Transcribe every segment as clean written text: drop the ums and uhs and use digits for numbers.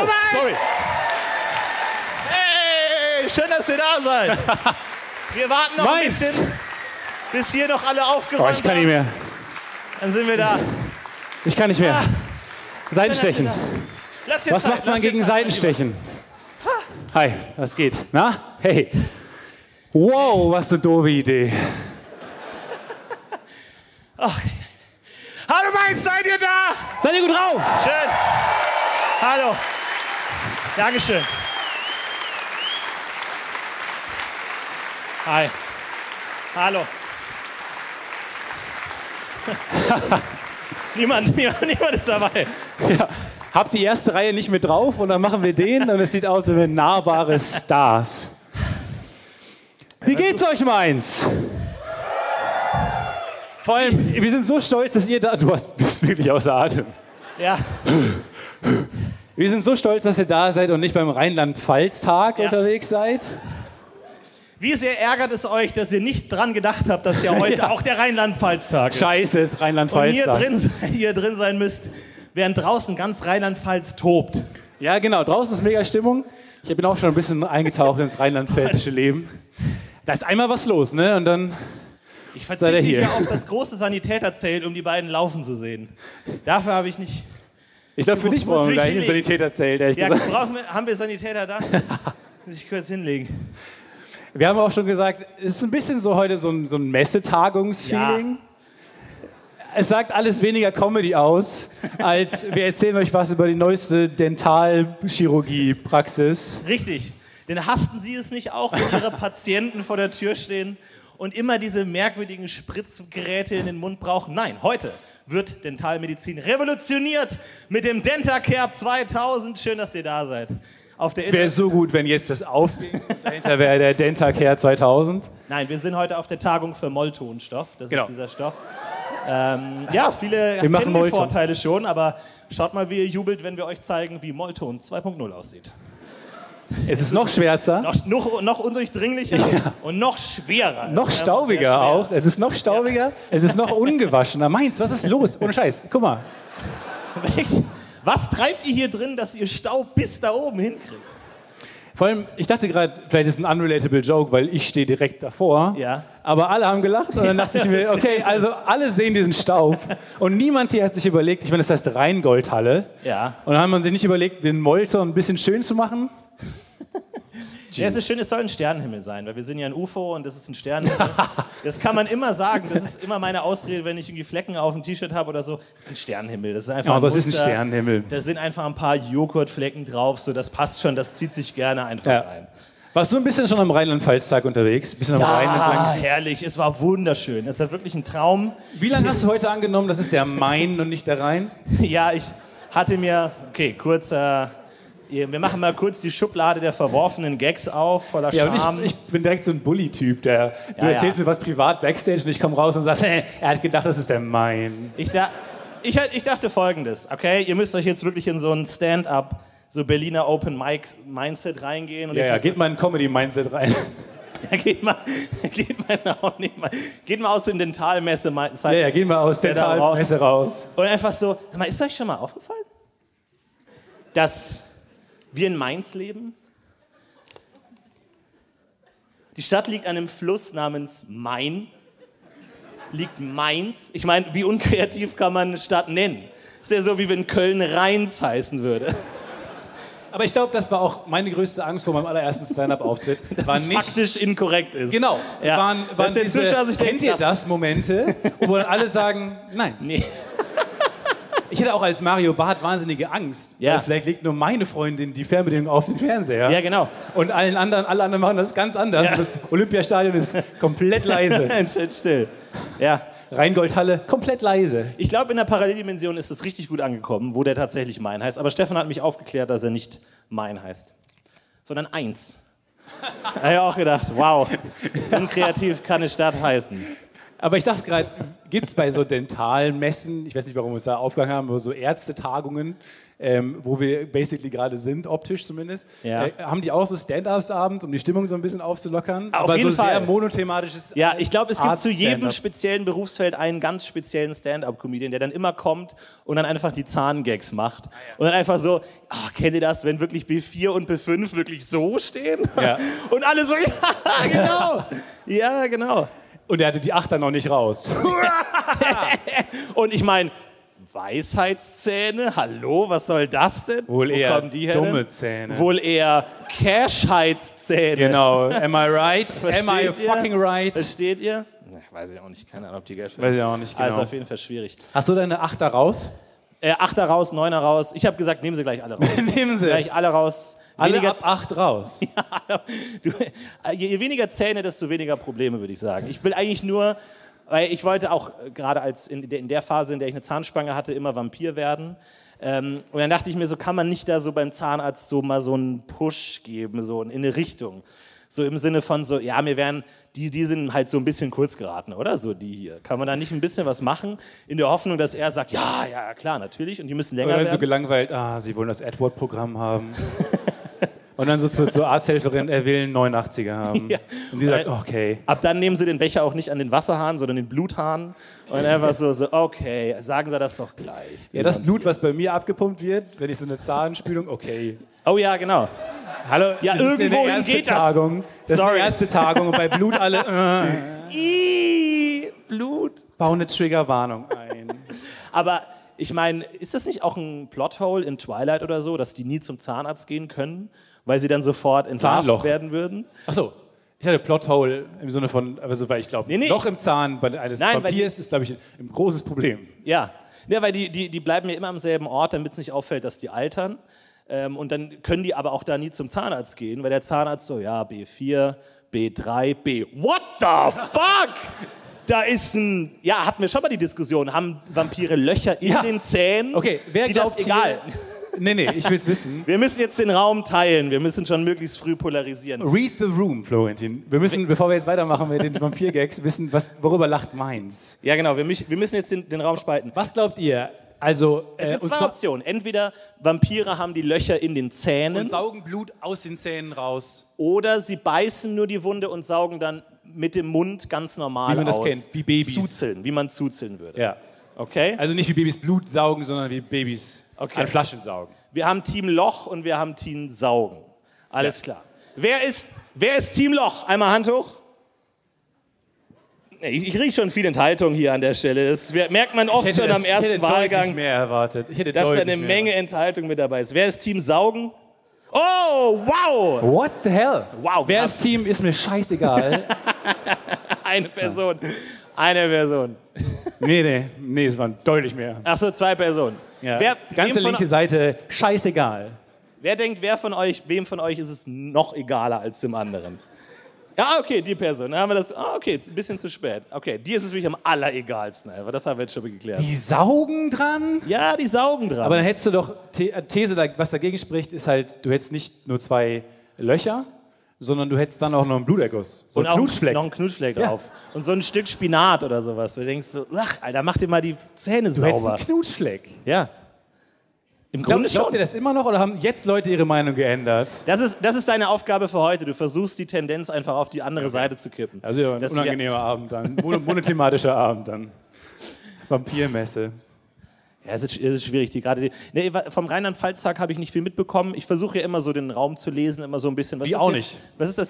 sorry. Hey, schön, dass ihr da seid. Wir warten noch ein bisschen, bis hier noch alle aufgeräumt Ich kann nicht mehr. Dann sind wir da. Ich kann nicht mehr. Seitenstechen. Was macht man gegen Seitenstechen? Hi, was geht? Na? Hey. Wow, was eine doofe Idee. Okay. Hallo Mainz, seid ihr da? Seid ihr gut drauf? Schön. Hallo. Dankeschön. Hi. Hallo. Niemand ist dabei. Ja. Habt die erste Reihe nicht mit drauf und dann machen wir den und es sieht aus wie nahbare Stars. Wie geht's euch, Mainz? Vor allem, wir sind so stolz, dass ihr da... Du bist wirklich außer Atem. Ja. Wir sind so stolz, dass ihr da seid und nicht beim Rheinland-Pfalz-Tag unterwegs seid. Wie sehr ärgert es euch, dass ihr nicht dran gedacht habt, dass ja heute auch der Rheinland-Pfalz-Tag ist? Scheiße, ist Rheinland-Pfalz-Tag. Und hier drin sein müsst, während draußen ganz Rheinland-Pfalz tobt. Ja, genau. Draußen ist mega Stimmung. Ich bin auch schon ein bisschen eingetaucht ins rheinland-pfälzische Leben. Da ist einmal was los, ne? Und dann... Ich verzichte hier auf das große Sanitäterzelt, um die beiden laufen zu sehen. Dafür habe ich nicht... Ich glaube, für dich brauchen wir gleich ein Sanitäterzelt, ehrlich gesagt. Haben wir Sanitäter da? Muss ich kurz hinlegen. Wir haben auch schon gesagt, es ist ein bisschen so heute so ein Messetagungsfeeling. Ja. Es sagt alles weniger Comedy aus, als wir erzählen euch was über die neueste Dentalchirurgie-Praxis. Richtig. Denn hassten Sie es nicht auch, wenn Ihre Patienten vor der Tür stehen und immer diese merkwürdigen Spritzgeräte in den Mund brauchen? Nein, heute wird Dentalmedizin revolutioniert mit dem DentaCare 2000. Schön, dass ihr da seid. Es wäre so gut, wenn jetzt das aufging. Dahinter wäre der DentaCare 2000. Nein, wir sind heute auf der Tagung für Molltonstoff. Das ist dieser Stoff. Ja, viele kennen die Vorteile schon, aber schaut mal, wie ihr jubelt, wenn wir euch zeigen, wie Mollton 2.0 aussieht. Es ist noch schwärzer. Noch undurchdringlicher und noch schwerer. Noch staubiger auch. Es ist noch staubiger. Ja. Es ist noch ungewaschener. Mainz, was ist los? Ohne Scheiß. Guck mal. Was treibt ihr hier drin, dass ihr Staub bis da oben hinkriegt? Vor allem, ich dachte gerade, vielleicht ist es ein unrelatable Joke, weil ich stehe direkt davor. Ja. Aber alle haben gelacht und dann dachte ich mir, okay, also alle sehen diesen Staub und niemand hier hat sich überlegt, ich meine, das heißt Rheingoldhalle. Ja. Und dann hat man sich nicht überlegt, den Molton ein bisschen schön zu machen. Ja, es ist schön, es soll ein Sternenhimmel sein, weil wir sind ja ein UFO und das ist ein Sternenhimmel. Das kann man immer sagen, das ist immer meine Ausrede, wenn ich irgendwie Flecken auf dem T-Shirt habe oder so. Das ist ein Sternenhimmel, das ist einfach ein Muster. Ist ein Sternenhimmel. Da sind einfach ein paar Joghurtflecken drauf, so das passt schon, das zieht sich gerne einfach rein. Warst du ein bisschen schon am Rheinland-Pfalz-Tag unterwegs? Bisschen am Rhein entlang? Herrlich, es war wunderschön, es war wirklich ein Traum. Wie lange hast du heute angenommen, das ist der Main und nicht der Rhein? Ja, ich hatte mir, wir machen mal kurz die Schublade der verworfenen Gags auf, voller Charme. Und ich bin direkt so ein Bully-Typ, du erzählst mir was privat Backstage und ich komme raus und sagst, er hat gedacht, das ist der Main. Ich dachte Folgendes, okay, ihr müsst euch jetzt wirklich in so ein Stand-up, so Berliner Open-Mic-Mindset reingehen. Und geht mal in Comedy-Mindset rein. Ja, geht mal aus dem Dentalmesse. Ja, geht mal aus Dentalmesse raus. Und einfach so, sag mal, ist euch schon mal aufgefallen, dass wir in Mainz leben? Die Stadt liegt an einem Fluss namens Main. Liegt Mainz. Ich meine, wie unkreativ kann man eine Stadt nennen? Ist ja so, wie wenn Köln Rheins heißen würde. Aber ich glaube, das war auch meine größte Angst vor meinem allerersten Stand-up-Auftritt. Dass es faktisch inkorrekt ist. Genau. Ja. Waren diese, kennt ihr das, Momente, wo dann alle sagen, nein. Nee. Ich hatte auch als Mario Barth wahnsinnige Angst. Ja. Weil vielleicht legt nur meine Freundin die Fernbedienung auf den Fernseher. Ja, genau. Und alle anderen machen das ganz anders. Ja. Das Olympiastadion ist komplett leise. Still. Ja. Rheingoldhalle, komplett leise. Ich glaube, in der Paralleldimension ist es richtig gut angekommen, wo der tatsächlich Main heißt. Aber Stefan hat mich aufgeklärt, dass er nicht Main heißt, sondern 1. Da habe ich auch gedacht, wow, unkreativ kann eine Stadt heißen. Aber ich dachte gerade, gibt es bei so Dentalmessen, ich weiß nicht, warum wir uns da aufgehangen haben, aber so Ärztetagungen, wo wir basically gerade sind, optisch zumindest, haben die auch so Stand-Ups-Abend, um die Stimmung so ein bisschen aufzulockern? Auf jeden Fall. Sehr monothematisches. Ja, ich glaube, es gibt zu jedem speziellen Berufsfeld einen ganz speziellen Stand-Up-Comedian, der dann immer kommt und dann einfach die Zahngags macht. Und dann einfach so, kennt ihr das, wenn wirklich B4 und B5 wirklich so stehen? Ja. Und alle so, ja, genau. Ja, genau. Und er hatte die 8 dann noch nicht raus. Und ich meine, Weisheitszähne? Hallo, was soll das denn? Wohl eher kommen die her dumme denn? Zähne. Wohl eher Cashheitszähne. Genau. Am I right? Versteht Am I ihr? fucking right? Versteht ihr? Weiß ich auch nicht. Keine Ahnung, ob die Geld Weiß ich auch nicht genau. Also auf jeden Fall schwierig. Hast du deine 8er raus? 8er raus, 9er raus. Ich habe gesagt, nehmen Sie gleich alle raus. Nehmen Sie. Gleich alle raus. Alle ab 8 raus. Ja, je weniger Zähne, desto weniger Probleme, würde ich sagen. Ich will eigentlich nur, weil ich wollte auch gerade in der Phase, in der ich eine Zahnspange hatte, immer Vampir werden. Und dann dachte ich mir, so kann man nicht da so beim Zahnarzt so mal so einen Push geben, so in eine Richtung. So im Sinne von so, ja, mir wären, die sind halt so ein bisschen kurz geraten, oder? So die hier. Kann man da nicht ein bisschen was machen, in der Hoffnung, dass er sagt, ja, klar, natürlich, und die müssen länger werden? werden. So gelangweilt, Sie wollen das Edward-Programm haben. Und dann so zur Arzthelferin, er will einen 89er haben. Ja. Und sie sagt, okay. Ab dann nehmen sie den Becher auch nicht an den Wasserhahn, sondern den Bluthahn. Und einfach so, okay, sagen Sie das doch gleich. Ja, das Blut, was bei mir abgepumpt wird, wenn ich so eine Zahnspülung, okay. Oh ja, genau. Hallo, ja, irgendwohin geht das. Das ist eine Ärztetagung und bei Blut alle, Blut. Bau eine Triggerwarnung ein. Aber ich meine, ist das nicht auch ein Plothole in Twilight oder so, dass die nie zum Zahnarzt gehen können, weil sie dann sofort entlarvt werden würden? Ach so, ich hatte Plothole im Sinne von, also weil ich glaube, Loch im Zahn eines Vampirs ist, glaube ich, ein großes Problem. Ja, weil die bleiben ja immer am selben Ort, damit es nicht auffällt, dass die altern. Und dann können die aber auch da nie zum Zahnarzt gehen, weil der Zahnarzt so, ja, B4, B3, B... What the fuck? Da ist hatten wir schon mal die Diskussion, haben Vampire Löcher in den Zähnen? Okay, wer glaubt egal. Nee, ich will's wissen. Wir müssen jetzt den Raum teilen, wir müssen schon möglichst früh polarisieren. Read the room, Florentin. Wir müssen, bevor wir jetzt weitermachen mit den Vampir-Gags, wissen, worüber lacht Mainz. Ja genau, wir müssen jetzt den Raum spalten. Was glaubt ihr? Also, es gibt zwei Optionen. Entweder Vampire haben die Löcher in den Zähnen. Und saugen Blut aus den Zähnen raus. Oder sie beißen nur die Wunde und saugen dann mit dem Mund ganz normal aus. Wie man das kennt, wie Babys. Zuzeln, wie man zuzeln würde. Ja. Okay? Also nicht wie Babys Blut saugen, sondern wie Babys an Flaschen saugen. Wir haben Team Loch und wir haben Team Saugen. Alles klar. Wer ist Team Loch? Einmal Hand hoch. Ich kriege schon viel Enthaltung hier an der Stelle. Das merkt man oft schon am ersten Wahlgang. Ich hätte mehr erwartet. Dass da eine Menge Enthaltung mit dabei ist. Wer ist Team Saugen? Oh, wow! What the hell? Wow. Wer ist Team, ist mir scheißegal. Eine Person. Eine Person. Nee, es waren deutlich mehr. Ach so, 2 Personen. Ja. Ganze linke Seite, scheißegal. Wer denkt, wem von euch ist es noch egaler als dem anderen? Ja, okay, die Person. Dann haben wir das. Okay, ein bisschen zu spät. Okay, dir ist es wirklich am alleregalsten, aber das haben wir jetzt schon geklärt. Die saugen dran? Ja, die saugen dran. Aber dann hättest du doch, These, was dagegen spricht, ist halt, du hättest nicht nur 2 Löcher, sondern du hättest dann auch noch einen Bluterguss. So und einen Knutschfleck. Noch einen Knutschfleck drauf. Und so ein Stück Spinat oder sowas. Du denkst so, ach, Alter, mach dir mal die Zähne sauber. Du hättest einen Knutschfleck. Ja. Im Grunde schon. Glaubt ihr das immer noch oder haben jetzt Leute ihre Meinung geändert? Das ist deine Aufgabe für heute. Du versuchst die Tendenz einfach auf die andere Seite zu kippen. Also ja, ein unangenehmer Abend dann. Monothematischer Abend dann. Vampirmesse. Ja, es ist schwierig. Vom Rheinland-Pfalz-Tag habe ich nicht viel mitbekommen. Ich versuche ja immer so den Raum zu lesen, immer so ein bisschen. Was ist das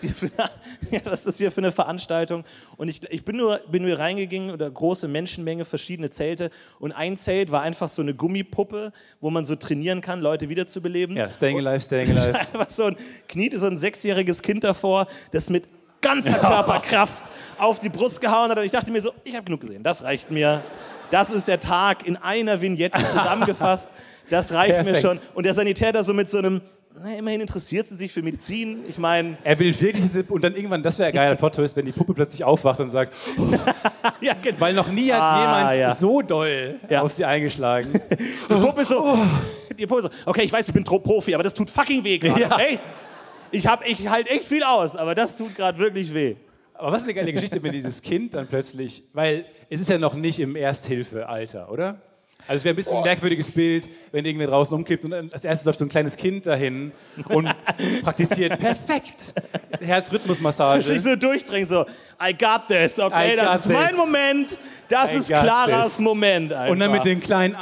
hier für eine Veranstaltung? Und ich bin nur reingegangen, oder große Menschenmenge, verschiedene Zelte. Und ein Zelt war einfach so eine Gummipuppe, wo man so trainieren kann, Leute wiederzubeleben. Ja, staying alive. Einfach kniete so ein 6-jähriges Kind davor, das mit ganzer Körperkraft auf die Brust gehauen hat. Und ich dachte mir so, ich habe genug gesehen, das reicht mir. Das ist der Tag in einer Vignette zusammengefasst. Das reicht mir schon. Und der Sanitär da so mit so einem, immerhin interessiert sie sich für Medizin. Ich meine... Er will wirklich und dann irgendwann, das wäre ein geiler Plot-Twist, wenn die Puppe plötzlich aufwacht und sagt, ja, genau. Weil noch nie hat jemand so doll auf sie eingeschlagen. Die Puppe so, okay, ich weiß, ich bin Profi, aber das tut fucking weh gerade. Ja. Hey, ich halte echt viel aus, aber das tut gerade wirklich weh. Aber was eine geile Geschichte, wenn dieses Kind dann plötzlich, weil es ist ja noch nicht im Ersthilfealter, oder? Also es wäre ein bisschen ein merkwürdiges Bild, wenn irgendwer draußen umkippt und als erstes läuft so ein kleines Kind dahin und praktiziert perfekt Herzrhythmusmassage. Sich so durchdrängt, so, I got this, okay, das ist mein Moment, das ist Claras Moment einfach. Und dann mit dem kleinen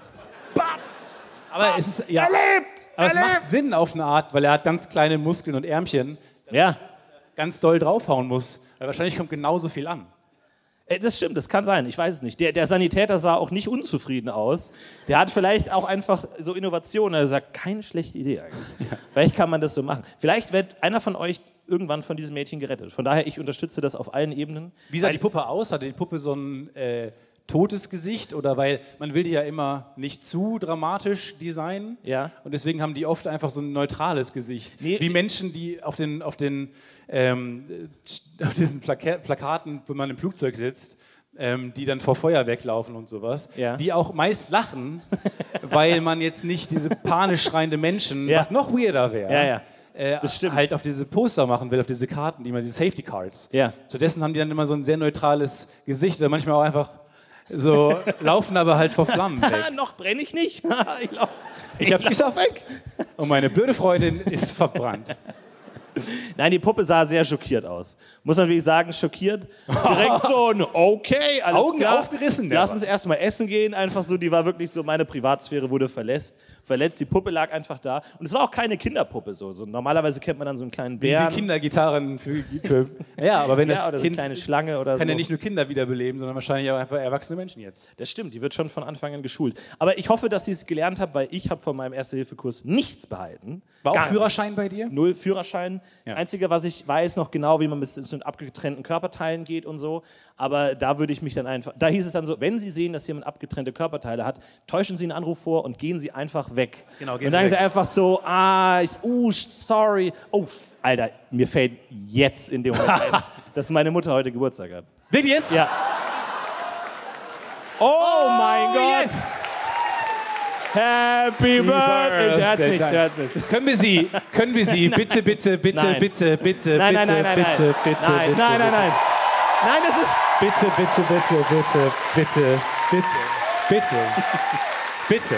Aber es ist, ja, aber es macht Sinn auf eine Art, weil er hat ganz kleine Muskeln und Ärmchen, ganz doll draufhauen muss, weil wahrscheinlich kommt genauso viel an. Das stimmt, das kann sein, ich weiß es nicht. Der Sanitäter sah auch nicht unzufrieden aus. Der hat vielleicht auch einfach so Innovationen. Er sagt, keine schlechte Idee eigentlich. Ja. Vielleicht kann man das so machen. Vielleicht wird einer von euch irgendwann von diesem Mädchen gerettet. Von daher, ich unterstütze das auf allen Ebenen. Wie sah die Puppe aus? Hatte die Puppe so ein totes Gesicht? Oder weil man will die ja immer nicht zu dramatisch designen. Ja. Und deswegen haben die oft einfach so ein neutrales Gesicht. Nee, wie Menschen, die auf diesen Plakaten, wenn man im Flugzeug sitzt, die dann vor Feuer weglaufen und sowas, die auch meist lachen, weil man jetzt nicht diese panisch schreiende Menschen, was noch weirder wäre, halt auf diese Poster machen will, auf diese Karten, diese Safety Cards. Ja. Stattdessen haben die dann immer so ein sehr neutrales Gesicht oder manchmal auch einfach so laufen aber halt vor Flammen weg. Noch brenne ich nicht. Ich hab's geschafft. Weg. Und meine blöde Freundin ist verbrannt. Nein, die Puppe sah sehr schockiert aus. Muss man wirklich sagen, schockiert. Direkt so ein okay, alles Augen klar. Aufgerissen. Lass uns erstmal essen gehen. Einfach so, die war wirklich so, meine Privatsphäre wurde verletzt. Die Puppe lag einfach da. Und es war auch keine Kinderpuppe so. Normalerweise kennt man dann so einen kleinen Bären. Wie Kindergitarren ja, aber wenn das oder Kind so eine kleine Schlange oder kann so. ja nicht nur Kinder wiederbeleben, sondern wahrscheinlich auch einfach erwachsene Menschen jetzt. Das stimmt, die wird schon von Anfang an geschult. Aber ich hoffe, dass sie es gelernt hat, weil ich habe von meinem Erste-Hilfe-Kurs nichts behalten. War auch Führerschein bei dir? 0 Führerschein. Ja. Das Einzige, was ich weiß noch genau, wie man mit abgetrennten Körperteilen geht und so. Aber da würde ich mich dann einfach, da hieß es dann so, wenn Sie sehen, dass jemand abgetrennte Körperteile hat, täuschen Sie einen Anruf vor und gehen Sie einfach weg. Genau, und sagen Sie einfach so, sorry. Oh, Alter, mir fällt jetzt in dem Moment ein, dass meine Mutter heute Geburtstag hat. Wirklich jetzt? Ja. Oh mein Gott. Yes. Happy Birthday. Sie hört's nicht. Können wir sie, bitte, Nein. bitte. Nein. Nein, das ist... Bitte.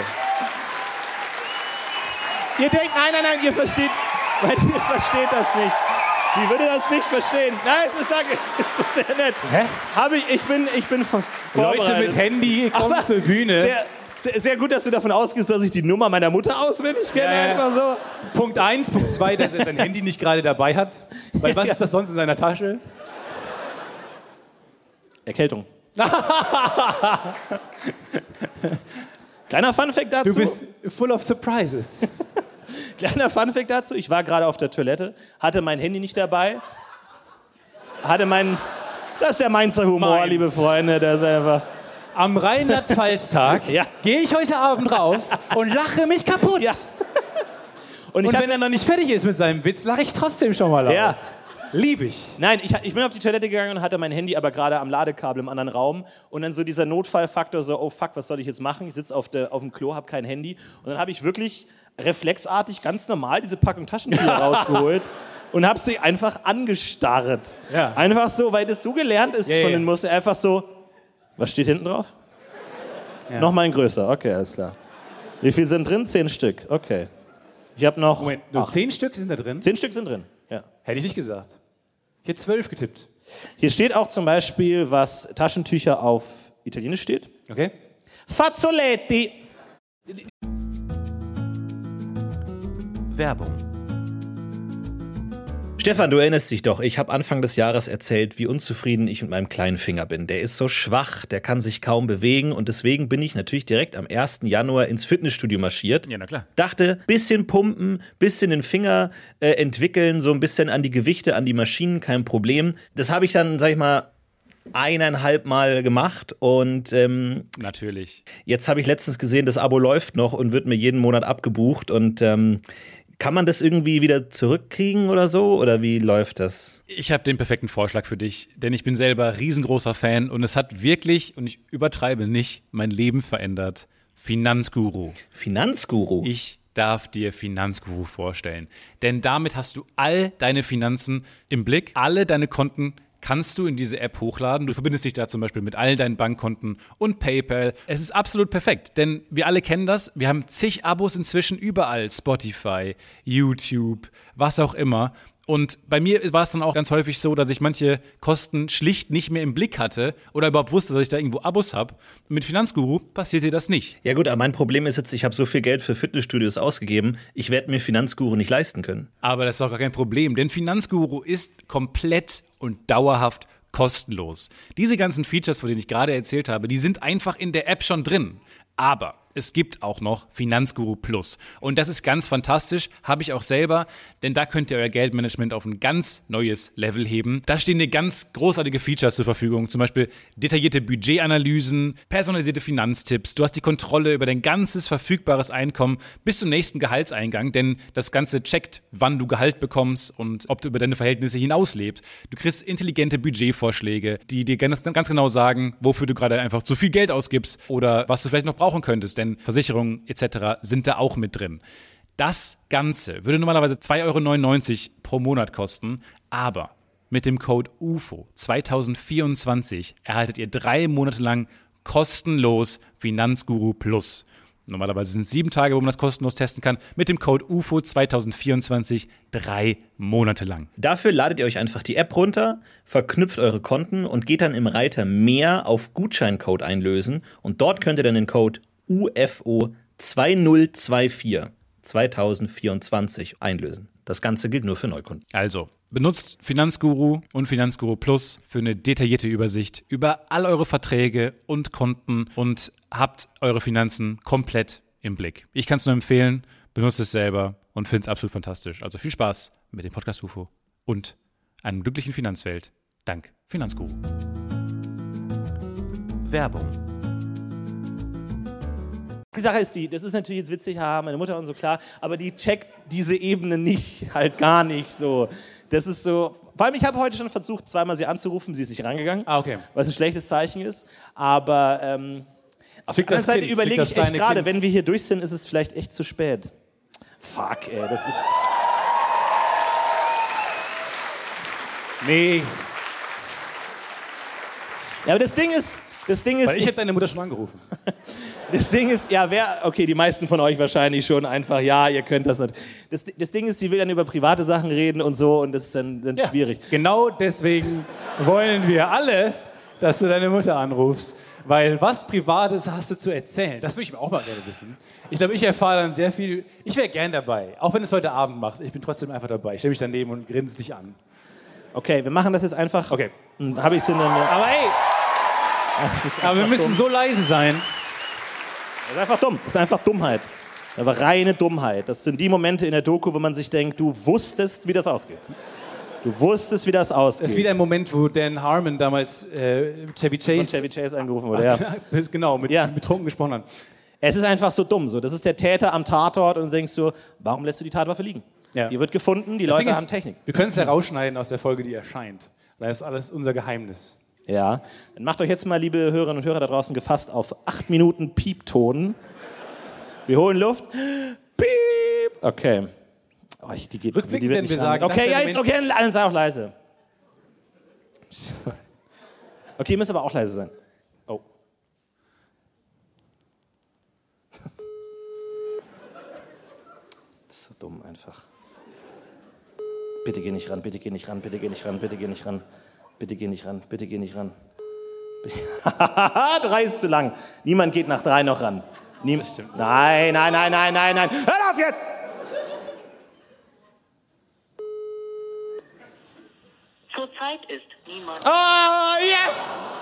Ihr denkt, nein, ihr versteht das nicht. Die würde das nicht verstehen. Nein, es ist sehr nett. Hä? Ich bin vorbereitet. Leute mit Handy kommen zur Bühne. Sehr gut, dass du davon ausgehst, dass ich die Nummer meiner Mutter auswendig kenne. Einfach so. Punkt 1, Punkt 2, dass er sein Handy nicht gerade dabei hat. Weil was ist das sonst in seiner Tasche? Erkältung. Kleiner Funfact dazu. Du bist full of surprises. Kleiner Funfact dazu. Ich war gerade auf der Toilette, hatte mein Handy nicht dabei. Das ist der Mainzer Humor, liebe Freunde. Das ist einfach... Am Rheinland-Pfalz-Tag gehe ich heute Abend raus und lache mich kaputt. Ja. Und wenn er noch nicht fertig ist mit seinem Witz, lache ich trotzdem schon mal laut. Ja. Lieb ich. Nein, ich bin auf die Toilette gegangen und hatte mein Handy aber gerade am Ladekabel im anderen Raum. Und dann so dieser Notfallfaktor, so, oh fuck, was soll ich jetzt machen? Ich sitze auf dem Klo, habe kein Handy. Und dann habe ich wirklich reflexartig ganz normal diese Packung Taschentücher rausgeholt und habe sie einfach angestarrt. Ja. Einfach so, weil das so gelernt ist von den Muster. Einfach so, was steht hinten drauf? Ja. Nochmal ein größer, okay, alles klar. Wie viel sind drin? 10 Stück, okay. Ich habe noch... Moment, nur 10 Stück sind da drin? 10 Stück sind drin, ja. Hätte ich nicht gesagt. Ich hätte 12 getippt. Hier steht auch zum Beispiel, was Taschentücher auf Italienisch steht. Okay. Fazzoletti. Werbung. Stefan, du erinnerst dich doch, ich habe Anfang des Jahres erzählt, wie unzufrieden ich mit meinem kleinen Finger bin. Der ist so schwach, der kann sich kaum bewegen und deswegen bin ich natürlich direkt am 1. Januar ins Fitnessstudio marschiert. Ja, na klar. Dachte, bisschen pumpen, bisschen den Finger entwickeln, so ein bisschen an die Gewichte, an die Maschinen, kein Problem. Das habe ich dann, sag ich mal, 1,5 Mal gemacht und natürlich. Jetzt habe ich letztens gesehen, das Abo läuft noch und wird mir jeden Monat abgebucht und kann man das irgendwie wieder zurückkriegen oder so? Oder wie läuft das? Ich habe den perfekten Vorschlag für dich, denn ich bin selber riesengroßer Fan und es hat wirklich, und ich übertreibe nicht, mein Leben verändert. Finanzguru. Finanzguru? Ich darf dir Finanzguru vorstellen. Denn damit hast du all deine Finanzen im Blick, alle deine Konten kannst du in diese App hochladen. Du verbindest dich da zum Beispiel mit all deinen Bankkonten und PayPal. Es ist absolut perfekt, denn wir alle kennen das. Wir haben zig Abos inzwischen überall. Spotify, YouTube, was auch immer. Und bei mir war es dann auch ganz häufig so, dass ich manche Kosten schlicht nicht mehr im Blick hatte oder überhaupt wusste, dass ich da irgendwo Abos habe. Mit Finanzguru passiert dir das nicht. Ja gut, aber mein Problem ist jetzt, ich habe so viel Geld für Fitnessstudios ausgegeben, ich werde mir Finanzguru nicht leisten können. Aber das ist auch gar kein Problem, denn Finanzguru ist komplett und dauerhaft kostenlos. Diese ganzen Features, von denen ich gerade erzählt habe, die sind einfach in der App schon drin. Aber es gibt auch noch Finanzguru Plus. Und das ist ganz fantastisch, habe ich auch selber, denn da könnt ihr euer Geldmanagement auf ein ganz neues Level heben. Da stehen dir ganz großartige Features zur Verfügung, zum Beispiel detaillierte Budgetanalysen, personalisierte Finanztipps. Du hast die Kontrolle über dein ganzes verfügbares Einkommen bis zum nächsten Gehaltseingang, denn das Ganze checkt, wann du Gehalt bekommst und ob du über deine Verhältnisse hinauslebst. Du kriegst intelligente Budgetvorschläge, die dir ganz genau sagen, wofür du gerade einfach zu viel Geld ausgibst oder was du vielleicht noch brauchen könntest, denn Versicherungen etc. sind da auch mit drin. Das Ganze würde normalerweise 2,99 € pro Monat kosten, aber mit dem Code UFO 2024 erhaltet ihr 3 Monate lang kostenlos Finanzguru Plus. Normalerweise sind es 7 Tage, wo man das kostenlos testen kann. Mit dem Code UFO 2024 3 Monate lang. Dafür ladet ihr euch einfach die App runter, verknüpft eure Konten und geht dann im Reiter Mehr auf Gutscheincode einlösen. Und dort könnt ihr dann den Code UFO 2024 2024 einlösen. Das Ganze gilt nur für Neukunden. Also, benutzt Finanzguru und Finanzguru Plus für eine detaillierte Übersicht über all eure Verträge und Konten und habt eure Finanzen komplett im Blick. Ich kann es nur empfehlen, benutzt es selber und finde es absolut fantastisch. Also viel Spaß mit dem Podcast UFO und einem glücklichen Finanzwelt. Dank Finanzguru. Werbung. Die Sache ist die, das ist natürlich jetzt witzig, haha, meine Mutter und so, klar, aber die checkt diese Ebene nicht, halt gar nicht so. Das ist so, vor allem ich habe heute schon versucht, zweimal sie anzurufen, sie ist nicht rangegangen, okay. Was ein schlechtes Zeichen ist, aber auf der anderen Seite überlege ich echt gerade, wenn wir hier durch sind, ist es vielleicht echt zu spät. Fuck, ey, das ist... Nee. Ja, aber das Ding ist... Weil ich hätte deine Mutter schon angerufen. Das Ding ist, ja, okay, die meisten von euch wahrscheinlich schon einfach, ja, ihr könnt das nicht. Das Ding ist, sie will dann über private Sachen reden und so und das ist dann ja, schwierig. Genau deswegen wollen wir alle, dass du deine Mutter anrufst. Weil was Privates hast du zu erzählen? Das würde ich auch mal gerne wissen. Ich glaube, ich erfahre dann sehr viel. Ich wäre gern dabei. Auch wenn du es heute Abend machst. Ich bin trotzdem einfach dabei. Ich stelle mich daneben und grinse dich an. Okay, wir machen das jetzt einfach. Okay. Dann habe ich es in der... Aber ey! Aber wir müssen dumm. so leise sein. Das ist einfach dumm. Das ist einfach Dummheit. Aber reine Dummheit. Das sind die Momente in der Doku, wo man sich denkt, du wusstest, wie das ausgeht. Du wusstest, wie das ausgeht. Das ist wieder ein Moment, wo Dan Harmon damals Chevy Chase angerufen wurde, ja. Genau, mit betrunken gesprochen hat. Es ist einfach so dumm. So. Das ist der Täter am Tatort und du denkst so, warum lässt du die Tatwaffe liegen? Ja. Die wird gefunden, die Leute haben Technik. Wir können es herausschneiden aus der Folge, die erscheint. Das ist alles unser Geheimnis. Ja, dann macht euch jetzt mal, liebe Hörerinnen und Hörer da draußen, gefasst auf 8 Minuten Piepton. Wir holen Luft. Piep. Okay. Oh, die geht, Rückblickend die wird werden wir nicht sagen, okay, ja, jetzt okay, sei auch leise. Okay, ihr müsst aber auch leise sein. Oh. Das ist so dumm einfach. Bitte geh nicht ran, bitte geh nicht ran, bitte geh nicht ran, bitte geh nicht ran. Bitte geh nicht ran, bitte geh nicht ran. 3 ist zu lang. Niemand geht nach 3 noch ran. Nein. Hör auf jetzt! Zurzeit ist niemand. Oh, yes!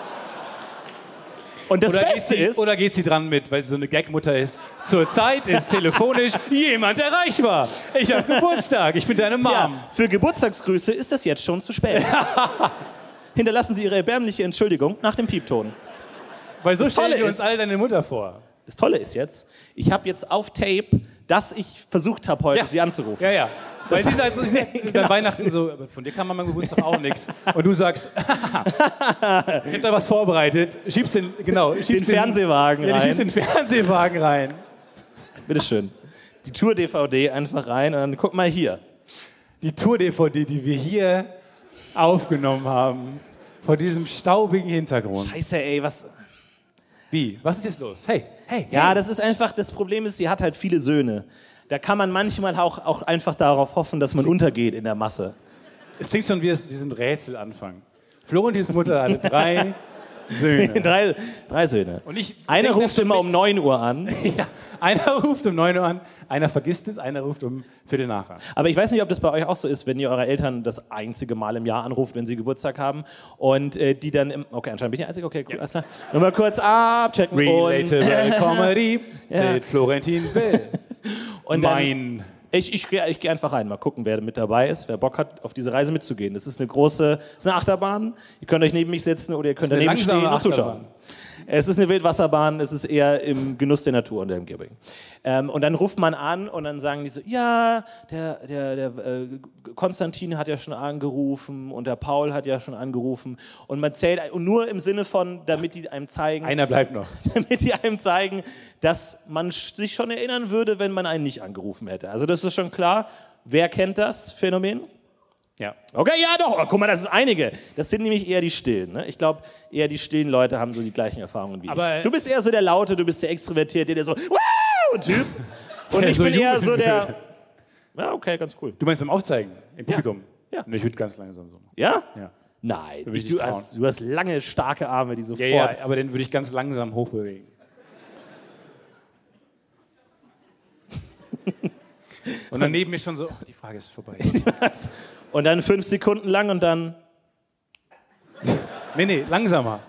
Und das Beste ist... Oder geht sie dran mit, weil sie so eine Gagmutter ist. Zurzeit ist telefonisch jemand erreichbar. Ich habe Geburtstag, ich bin deine Mom. Ja, für Geburtstagsgrüße ist es jetzt schon zu spät. Hinterlassen Sie Ihre erbärmliche Entschuldigung nach dem Piepton. Weil so stellen wir uns alle deine Mutter vor. Das Tolle ist jetzt, ich habe jetzt auf Tape, dass ich versucht habe, heute sie anzurufen. Ja. Weil sie sagt, dann Weihnachten so, von dir kann man beim Geburtstag auch nichts. Und du sagst, ich hab da was vorbereitet, schiebst den Fernsehwagen rein. Ja, schiebst den Fernsehwagen rein. Bitteschön. Die Tour-DVD einfach rein und dann guck mal hier. Die Tour-DVD, die wir hier aufgenommen haben. vor diesem staubigen Hintergrund. Scheiße, ey, was... Wie? Was ist jetzt los? Hey. Ja, das ist einfach, das Problem ist, sie hat halt viele Söhne. Da kann man manchmal auch einfach darauf hoffen, dass man untergeht in der Masse. Es klingt schon wie so ein Rätselanfang. Florentins Mutter hatte 3 Söhne. drei Söhne. Und einer ruft immer um 9 Uhr an. Ja, einer ruft um 9 Uhr an, einer vergisst es, einer ruft um Viertel nach an. Aber ich weiß nicht, ob das bei euch auch so ist, wenn ihr eure Eltern das einzige Mal im Jahr anruft, wenn sie Geburtstag haben und die dann okay, anscheinend bin ich der Einzige, okay, cool, alles klar. Nur mal kurz abchecken. Relatable Comedy mit Florentin Will. Und dann, ich gehe einfach rein, mal gucken, wer mit dabei ist, wer Bock hat, auf diese Reise mitzugehen. Das ist eine Achterbahn. Ihr könnt euch neben mich setzen oder ihr könnt daneben stehen und zuschauen. Es ist eine Wildwasserbahn, es ist eher im Genuss der Natur und der Umgebung. Und dann ruft man an und dann sagen die so, ja, der Konstantin hat ja schon angerufen und der Paul hat ja schon angerufen. Und man zählt, und nur im Sinne von, damit die einem zeigen... Einer bleibt noch. Damit die einem zeigen, dass man sich schon erinnern würde, wenn man einen nicht angerufen hätte. Also das ist schon klar. Wer kennt das Phänomen? Ja. Okay, ja doch, aber guck mal, das ist einige. Das sind nämlich eher die Stillen. Ne? Ich glaube, eher die stillen Leute haben so die gleichen Erfahrungen wie ich. Du bist eher so der Laute, du bist der Extrovertierte, der so Wow-Typ. Und ich bin eher so der... Ja, okay, ganz cool. Du meinst beim Aufzeigen im Publikum? Ja. Ich würde ganz langsam so. Ja? Ja. Nein, Würde ich du nicht hast lange, starke Arme, die sofort... Ja, aber den würde ich ganz langsam hochbewegen. Und dann neben mir schon so, die Frage ist vorbei. Und dann 5 Sekunden lang und dann... Nee, langsamer.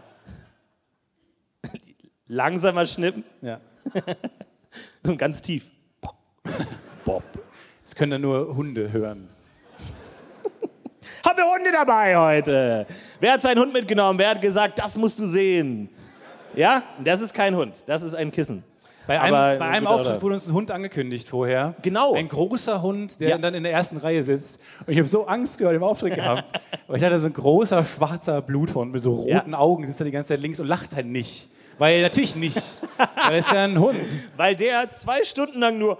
Langsamer schnippen. Ja. So ganz tief. Bob. Das können dann nur Hunde hören. Haben wir Hunde dabei heute? Wer hat seinen Hund mitgenommen? Wer hat gesagt, das musst du sehen? Ja? Das ist kein Hund, das ist ein Kissen. Bei einem Auftritt wurde uns ein Hund angekündigt vorher. Genau. Ein großer Hund, der dann in der ersten Reihe sitzt. Und ich habe so Angst vor dem Auftritt gehabt. Weil ich hatte so ein großer, schwarzer Bluthund mit so roten Augen, sitzt da die ganze Zeit links und lacht halt nicht. Weil natürlich nicht. Weil er ist ja ein Hund. Weil der 2 Stunden lang nur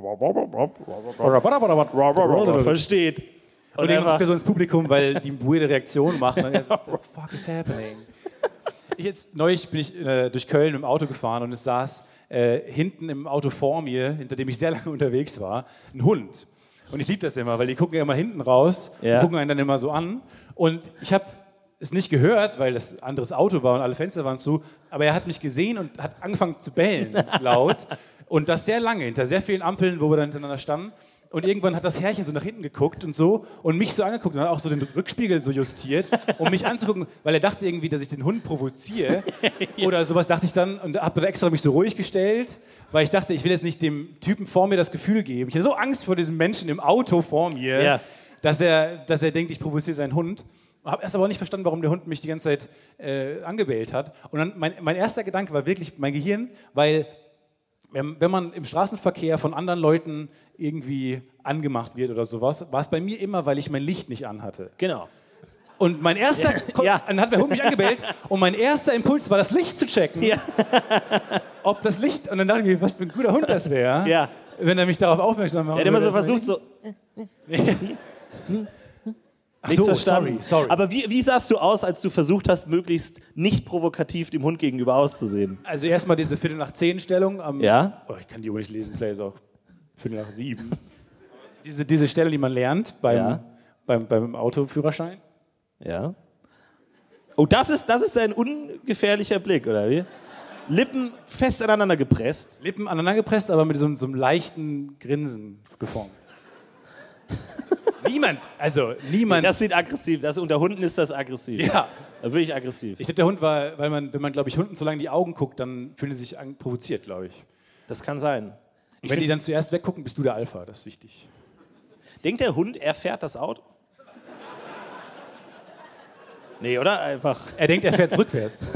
versteht. Und den guckt er so ins Publikum, weil die weirde Reaktion macht. Und dann so, what the fuck is happening? Neulich bin ich durch Köln mit dem Auto gefahren und es saß hinten im Auto vor mir, hinter dem ich sehr lange unterwegs war, ein Hund. Und ich liebe das immer, weil die gucken ja immer hinten raus und gucken einen dann immer so an. Und ich habe es nicht gehört, weil das ein anderes Auto war und alle Fenster waren zu, aber er hat mich gesehen und hat angefangen zu bellen, laut. Und das sehr lange, hinter sehr vielen Ampeln, wo wir dann hintereinander standen. Und irgendwann hat das Herrchen so nach hinten geguckt und so und mich so angeguckt und hat auch so den Rückspiegel so justiert, um mich anzugucken, weil er dachte irgendwie, dass ich den Hund provoziere oder sowas dachte ich dann und habe dann extra mich so ruhig gestellt, weil ich dachte, ich will jetzt nicht dem Typen vor mir das Gefühl geben. Ich hatte so Angst vor diesem Menschen im Auto vor mir, dass er denkt, ich provoziere seinen Hund. Habe erst aber auch nicht verstanden, warum der Hund mich die ganze Zeit angebellt hat. Und dann mein erster Gedanke war wirklich mein Gehirn, weil wenn man im Straßenverkehr von anderen Leuten irgendwie angemacht wird oder sowas, war es bei mir immer, weil ich mein Licht nicht anhatte. Genau. Und mein erster, dann hat der Hund mich angebellt und mein erster Impuls war, das Licht zu checken. Ja. Ob das Licht, und dann dachte ich mir, was für ein guter Hund das wäre, wenn er mich darauf aufmerksam macht. Er hat immer so versucht, so... Ach so, sorry. Aber wie sahst du aus, als du versucht hast, möglichst nicht provokativ dem Hund gegenüber auszusehen? Also erstmal diese 9:45-Stellung am... Ja? Oh, ich kann die Uhr nicht lesen, vielleicht ist auch 7:45. Diese Stelle, die man lernt beim Autoführerschein. Ja. Oh, das ist ein ungefährlicher Blick, oder wie? Lippen fest aneinander gepresst. Lippen aneinander gepresst, aber mit so einem leichten Grinsen geformt. Niemand. Das sieht aggressiv. Unter Hunden ist das aggressiv. Ja. Wirklich aggressiv. Ich glaube, der Hund war, wenn man glaube ich, Hunden so lange in die Augen guckt, dann fühlen sie sich provoziert, glaube ich. Das kann sein. Und wenn die dann zuerst weggucken, bist du der Alpha. Das ist wichtig. Denkt der Hund, er fährt das Auto? Nee, oder? Einfach. Er denkt, er fährt rückwärts.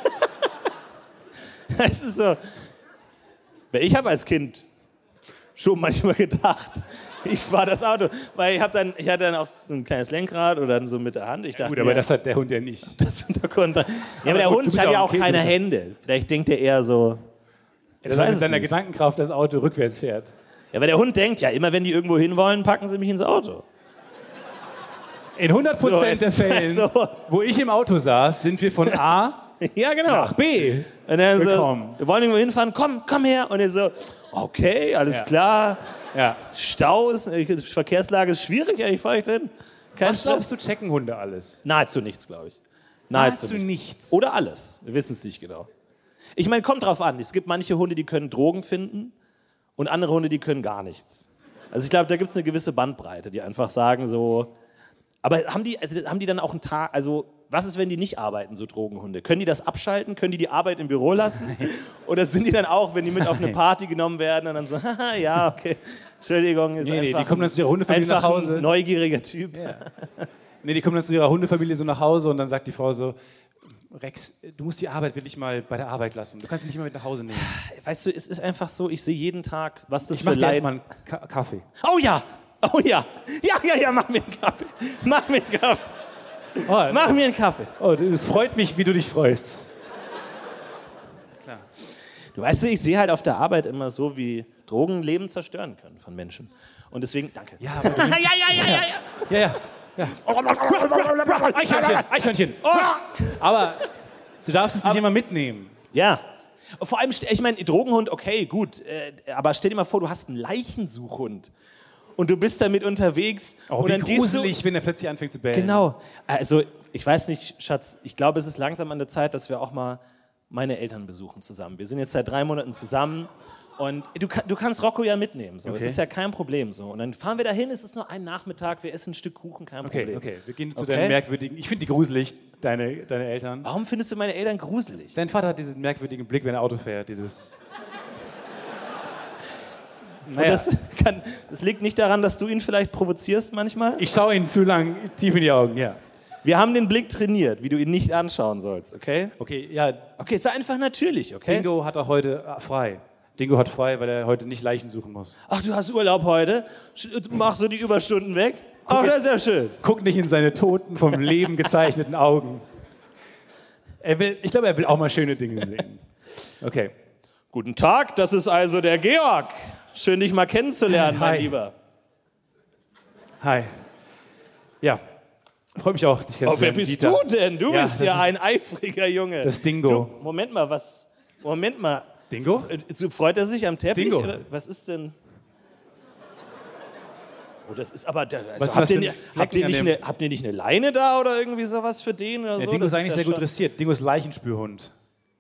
Es ist so. Ich habe als Kind schon manchmal gedacht, ich fahre das Auto, weil ich hatte dann auch so ein kleines Lenkrad oder dann so mit der Hand. Ich dachte, gut, aber das hat der Hund ja nicht. Das ja, aber der Hund hat ja auch keine Hände. Vielleicht denkt er eher so. Dass er mit seiner Gedankenkraft das Auto rückwärts fährt. Ja, aber der Hund denkt ja, immer wenn die irgendwo hinwollen, packen sie mich ins Auto. In 100% der Fällen, wo ich im Auto saß, sind wir von A ja, genau. nach B und er so, gekommen. wir wollen irgendwo hinfahren, komm her. Und er so, okay, alles klar. Ja. Staus, Verkehrslage ist schwierig, wie fahre ich denn? Was glaubst du, checken Hunde alles? Nahezu nichts, glaube ich. Nahezu nichts. Oder alles. Wir wissen es nicht genau. Ich meine, kommt drauf an. Es gibt manche Hunde, die können Drogen finden und andere Hunde, die können gar nichts. Also ich glaube, da gibt es eine gewisse Bandbreite, die einfach sagen so... Aber haben die dann auch einen Tag... Also was ist, wenn die nicht arbeiten, so Drogenhunde? Können die das abschalten? Können die Arbeit im Büro lassen? Oder sind die dann auch, wenn die mit auf eine Party genommen werden und dann so, haha, ja, okay, Entschuldigung, ist Nee, einfach die kommen dann zu ihrer Hundefamilie nach Hause. ein neugieriger Typ. Ja. Nee, die kommen dann zu ihrer Hundefamilie so nach Hause und dann sagt die Frau so, Rex, du musst die Arbeit wirklich mal bei der Arbeit lassen. Du kannst sie nicht mal mit nach Hause nehmen. Weißt du, es ist einfach so, ich sehe jeden Tag, was das Ich für mach dir Leid... erstmal einen Kaffee. Oh ja, oh ja. Ja, mach mir einen Kaffee. Mach mir einen Kaffee. Oh, Mach mir einen Kaffee. Oh, es freut mich, wie du dich freust. Klar. Du weißt, ich sehe halt auf der Arbeit immer so, wie Drogen Leben zerstören können von Menschen. Und deswegen, danke. Ja, aber du ja. Eichhörnchen. Aber du darfst es nicht immer mitnehmen. Ja. Und vor allem, ich meine, Drogenhund, okay, gut. Aber stell dir mal vor, du hast einen Leichensuchhund. Und du bist damit unterwegs. Oh, und wie dann gruselig, wenn er plötzlich anfängt zu bellen. Genau. Also, ich weiß nicht, Schatz, ich glaube, es ist langsam an der Zeit, dass wir auch mal meine Eltern besuchen zusammen. Wir sind jetzt seit 3 Monaten zusammen und du kannst Rocco ja mitnehmen. So. Okay. Das ist ja kein Problem. So. Und dann fahren wir dahin, es ist nur ein Nachmittag, wir essen ein Stück Kuchen, kein Problem. Okay, wir gehen zu deinen merkwürdigen... Ich finde die gruselig, deine Eltern. Warum findest du meine Eltern gruselig? Dein Vater hat diesen merkwürdigen Blick, wenn er Auto fährt, dieses... Naja. Das liegt nicht daran, dass du ihn vielleicht provozierst manchmal? Ich schaue ihn zu lang tief in die Augen, ja. Wir haben den Blick trainiert, wie du ihn nicht anschauen sollst, okay? Okay, ja. Okay, sei einfach natürlich, okay? Dingo hat auch heute frei. Dingo hat frei, weil er heute nicht Leichen suchen muss. Ach, du hast Urlaub heute? Mach so die Überstunden weg? Ach, das ist ja schön. Guck nicht in seine toten, vom Leben gezeichneten Augen. Ich glaube, er will auch mal schöne Dinge sehen. Okay. Guten Tag, das ist also der Georg. Schön, dich mal kennenzulernen, mein Lieber. Hi. Ja, freue mich auch, dich kennenzulernen. Oh, wer bist Dieter. du denn? Du bist ja ein eifriger Junge. Das Dingo. Du, Moment mal. Dingo? Freut er sich am Teppich? Dingo. Oder? Was ist denn? Oh, das ist aber... Was habt ihr nicht nicht eine Leine da oder irgendwie sowas für den? Oder Ja, so? Dingo ist Das eigentlich ja sehr gut schon- dressiert. Dingo ist Leichenspürhund.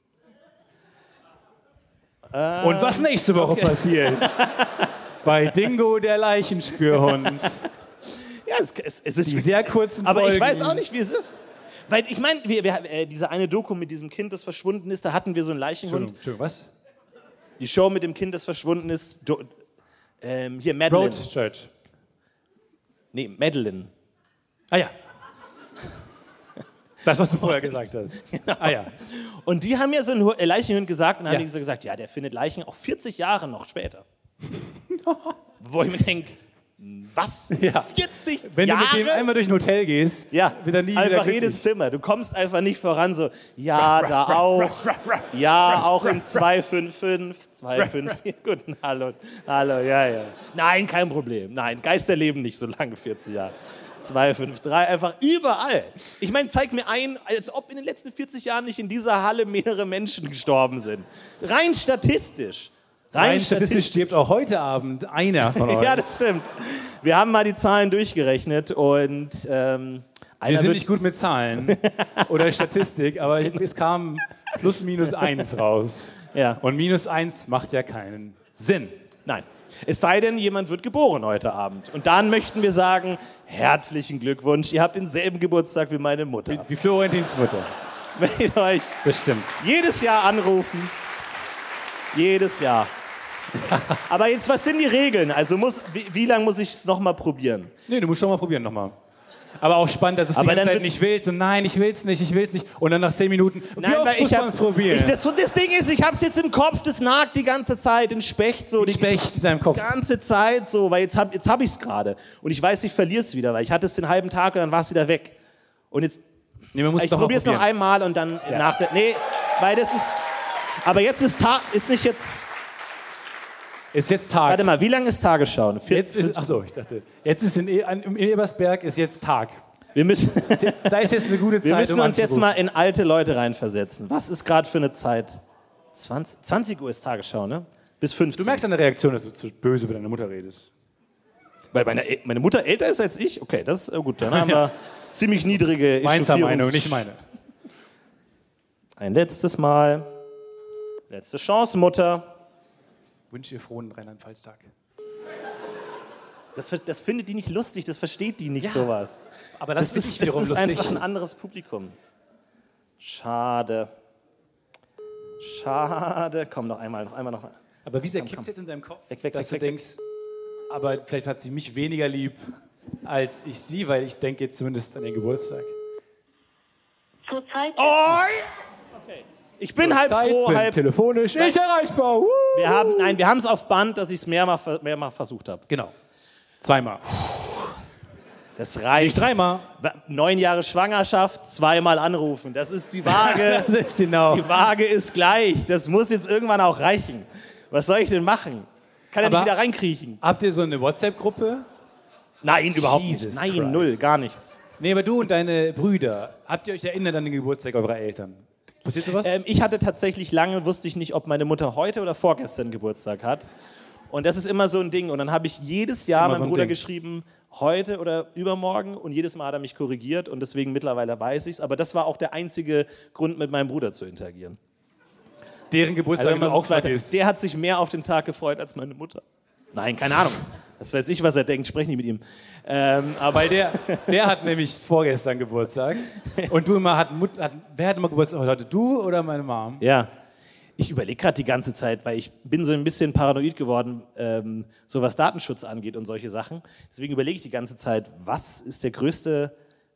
Und was nächste Woche passiert? Bei Dingo, der Leichenspürhund. Ja, es ist... Die sehr kurzen Aber Folgen. ich weiß auch nicht, wie es ist. Weil ich meine, diese eine Doku mit diesem Kind, das verschwunden ist, da hatten wir so einen Leichenhund. Entschuldigung, was? Die Show mit dem Kind, das verschwunden ist. Hier, Madeline. Broadchurch. Nee, Madeline. Ah ja. Das, was du vorher gesagt hast. Genau. Ah ja. Und die haben ja so einen Leichenhund gesagt und dann haben die so gesagt, ja, der findet Leichen auch 40 Jahre noch später. Wo ich mir denke, was? Ja. 40 Wenn Jahre? du mit dem einmal durch ein Hotel gehst, Ja, wird er nie einfach wieder jedes Zimmer. Du kommst einfach nicht voran, so, ja, da auch. Ja, auch in 255, 254. Guten, hallo, ja. Nein, kein Problem. Nein, Geister leben nicht so lange, 40 Jahre. 253, einfach überall. Ich meine, zeig mir ein, als ob in den letzten 40 Jahren nicht in dieser Halle mehrere Menschen gestorben sind. Rein statistisch. Rein statistisch stirbt auch heute Abend einer von euch. Ja, das stimmt. Wir haben mal die Zahlen durchgerechnet und Wir sind nicht gut mit Zahlen oder Statistik, aber es kam +/- raus. Ja. Und -1 macht ja keinen Sinn. Nein. Es sei denn, jemand wird geboren heute Abend. Und dann möchten wir sagen, herzlichen Glückwunsch, ihr habt denselben Geburtstag wie meine Mutter. Wie Florentins Mutter. Wenn ihr euch Das stimmt. jedes Jahr anrufen, jedes Jahr. Aber jetzt, was sind die Regeln? Also wie lange muss ich es nochmal probieren? Nee, du musst schon mal probieren nochmal. Aber auch spannend, dass du es die Aber ganze dann Zeit wird's- nicht willst. Und nein, ich will's nicht. Und dann nach 10 Minuten, Nein, wie oft weil muss man es probieren? das Ding ist, ich hab's jetzt im Kopf, das nagt die ganze Zeit, den Specht so. Die Specht in deinem Kopf. Die ganze Zeit so, weil jetzt hab ich's gerade. Und ich weiß, ich verliere es wieder, weil ich hatte es den halben Tag und dann war es wieder weg. Und jetzt, Nee, man muss ich doch mal probiere es noch probieren. einmal und dann nach der, nee, weil das ist, aber jetzt ist nicht jetzt, Ist jetzt Tag. warte mal, wie lange ist Tagesschau? Jetzt ist, achso, ich dachte, jetzt ist im Ebersberg ist jetzt Tag. Wir müssen, Da ist jetzt eine gute Zeit, wir müssen um uns jetzt anzurufen. mal in alte Leute reinversetzen. Was ist gerade für eine Zeit? 20 Uhr ist Tagesschau, ne? Bis 15. Du merkst an der Reaktion, dass du zu böse über deine Mutter redest. Weil meine Mutter älter ist als ich? Okay, das ist gut. Dann haben wir ziemlich niedrige Mainzer Meinung, nicht meine. Ein letztes Mal. Letzte Chance, Mutter. Wünsche ihr frohen Rheinland-Pfalz-Tag. Das findet die nicht lustig, das versteht die nicht, sowas. Aber das ist einfach ein anderes Publikum. Schade. Komm, noch einmal. Aber wie sehr kippt es jetzt in deinem Kopf, Weg, dass du weg. denkst, aber vielleicht hat sie mich weniger lieb als ich sie, weil ich denke jetzt zumindest an den Geburtstag. Zurzeit Okay. Ich bin halb froh, bin halb... telefonisch nicht erreichbar. Wir haben es auf Band, dass ich es mehrmals versucht habe. Genau. Zweimal. Das reicht. Nicht dreimal. 9 Jahre Schwangerschaft, 2-mal anrufen. Das ist die Waage. Das ist genau. Die Waage ist gleich. Das muss jetzt irgendwann auch reichen. Was soll ich denn machen? Kann er Aber- nicht wieder reinkriechen? Habt ihr so eine WhatsApp-Gruppe? Nein, überhaupt Jesus nicht. Nein, Christ. null, gar nichts. Nee, aber du und deine Brüder, habt ihr euch erinnert an den Geburtstag eurer Eltern? Passiert sowas? Ich hatte tatsächlich lange, wusste ich nicht, ob meine Mutter heute oder vorgestern Geburtstag hat. Und das ist immer so ein Ding. Und dann habe ich jedes Jahr immer meinem so ein Bruder Ding. geschrieben, heute oder übermorgen. Und jedes Mal hat er mich korrigiert. Und deswegen mittlerweile weiß ich es. Aber das war auch der einzige Grund, mit meinem Bruder zu interagieren. Deren Geburtstag wenn man du so auch vergisst. der hat sich mehr auf den Tag gefreut als meine Mutter. Nein, keine Ahnung. Das weiß ich, was er denkt. Sprech nicht mit ihm. Aber Weil der hat nämlich vorgestern Geburtstag. Und du immer wer hat immer Geburtstag heute? Du oder meine Mom? ja. Ich überlege gerade die ganze Zeit, weil ich bin so ein bisschen paranoid geworden, so was Datenschutz angeht und solche Sachen. Deswegen überlege ich die ganze Zeit, was ist der größte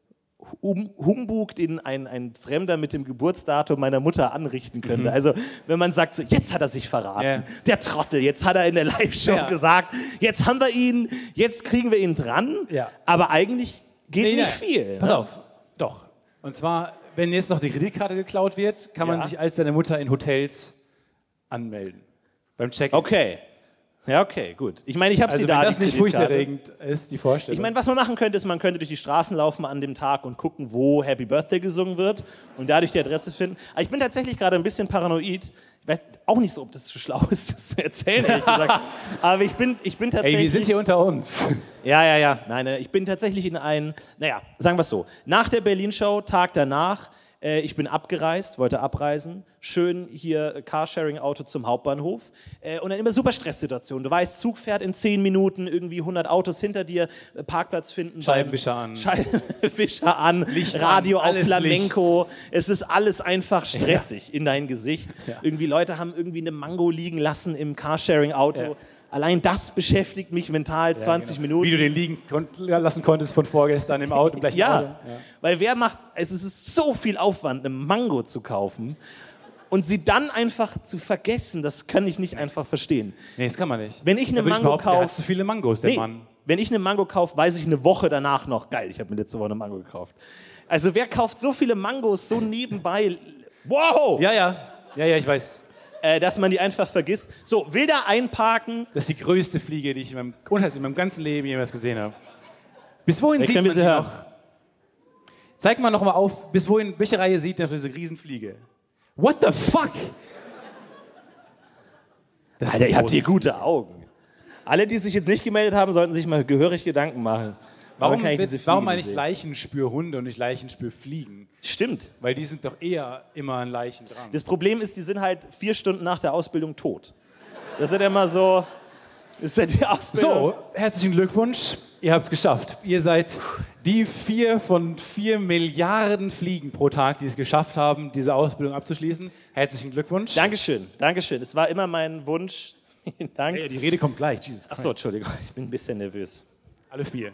Humbug, den ein Fremder mit dem Geburtsdatum meiner Mutter anrichten könnte. Also wenn man sagt, so, jetzt hat er sich verraten, Ja. der Trottel, jetzt hat er in der Live-Show Ja. gesagt, jetzt haben wir ihn, jetzt kriegen wir ihn dran, Ja. aber eigentlich geht nicht nein. viel. Pass auf, doch. Und zwar, wenn jetzt noch die Kreditkarte geklaut wird, kann man Ja. sich als deine Mutter in Hotels anmelden. Beim Check-in. Okay. Ja, okay, gut. Ich meine, ich habe Also sie wenn da, das die nicht Kreditkarte. furchterregend ist, die Vorstellung. Ich meine, was man machen könnte, ist, man könnte durch die Straßen laufen an dem Tag und gucken, wo Happy Birthday gesungen wird und dadurch die Adresse finden. Aber ich bin tatsächlich gerade ein bisschen paranoid. Ich weiß auch nicht so, ob das zu schlau ist, das zu erzählen, ehrlich gesagt. Aber ich bin tatsächlich... Ey, wir sind hier unter uns. Ja. Nein, ich bin tatsächlich sagen wir es so. Nach der Berlin-Show, Tag danach, ich bin abgereist, wollte abreisen, schön hier Carsharing-Auto zum Hauptbahnhof und dann immer super Stresssituation. Du weißt, Zug fährt in 10 Minuten, irgendwie 100 Autos hinter dir, Parkplatz finden. Scheibenwischer an. Scheibenwischer an, Licht Radio an, auf alles Flamenco. Es ist alles einfach stressig in dein Gesicht. Ja. Irgendwie Leute haben irgendwie eine Mango liegen lassen im Carsharing-Auto. Ja. Allein das beschäftigt mich mental 20 Minuten. Wie du den liegen lassen konntest von vorgestern im Auto. Im gleichen Auto. Ja, weil es ist so viel Aufwand, eine Mango zu kaufen und sie dann einfach zu vergessen, das kann ich nicht einfach verstehen. Nee, das kann man nicht. Wenn ich eine Da würde Mango behaupten, der hat kaufe, zu viele Mangos, der Mann. wenn ich eine Mango kaufe, weiß ich eine Woche danach noch, geil, ich habe mir letzte Woche eine Mango gekauft. Also wer kauft so viele Mangos so nebenbei? Wow! Ja, ich weiß. Dass man die einfach vergisst. So, will da einparken. Das ist die größte Fliege, die ich in meinem ganzen Leben jemals gesehen habe. Bis wohin Wer sieht kann man wir sie die hören? noch? Zeig mal noch mal auf, bis wohin, welche Reihe sieht denn diese Riesenfliege? What the fuck? Das ist Alter, ihr habt groß. hier gute Augen. Alle, die sich jetzt nicht gemeldet haben, sollten sich mal gehörig Gedanken machen. Warum kann ich diese Fliege warum nicht eigentlich sehen? Leichenspürhunde und nicht Leichenspürfliegen? Stimmt. Weil die sind doch eher immer an Leichen dran. Das Problem ist, die sind halt 4 Stunden nach der Ausbildung tot. Das ist ja immer so. Das ist ja die Ausbildung. So, herzlichen Glückwunsch. Ihr habt es geschafft. Ihr seid die 4 von 4 Milliarden Fliegen pro Tag, die es geschafft haben, diese Ausbildung abzuschließen. Herzlichen Glückwunsch. Dankeschön, Dankeschön. Es war immer mein Wunsch. Vielen Dank. Ja, die Rede kommt gleich. Jesus Achso, Entschuldigung, ich bin ein bisschen nervös. Alle 4.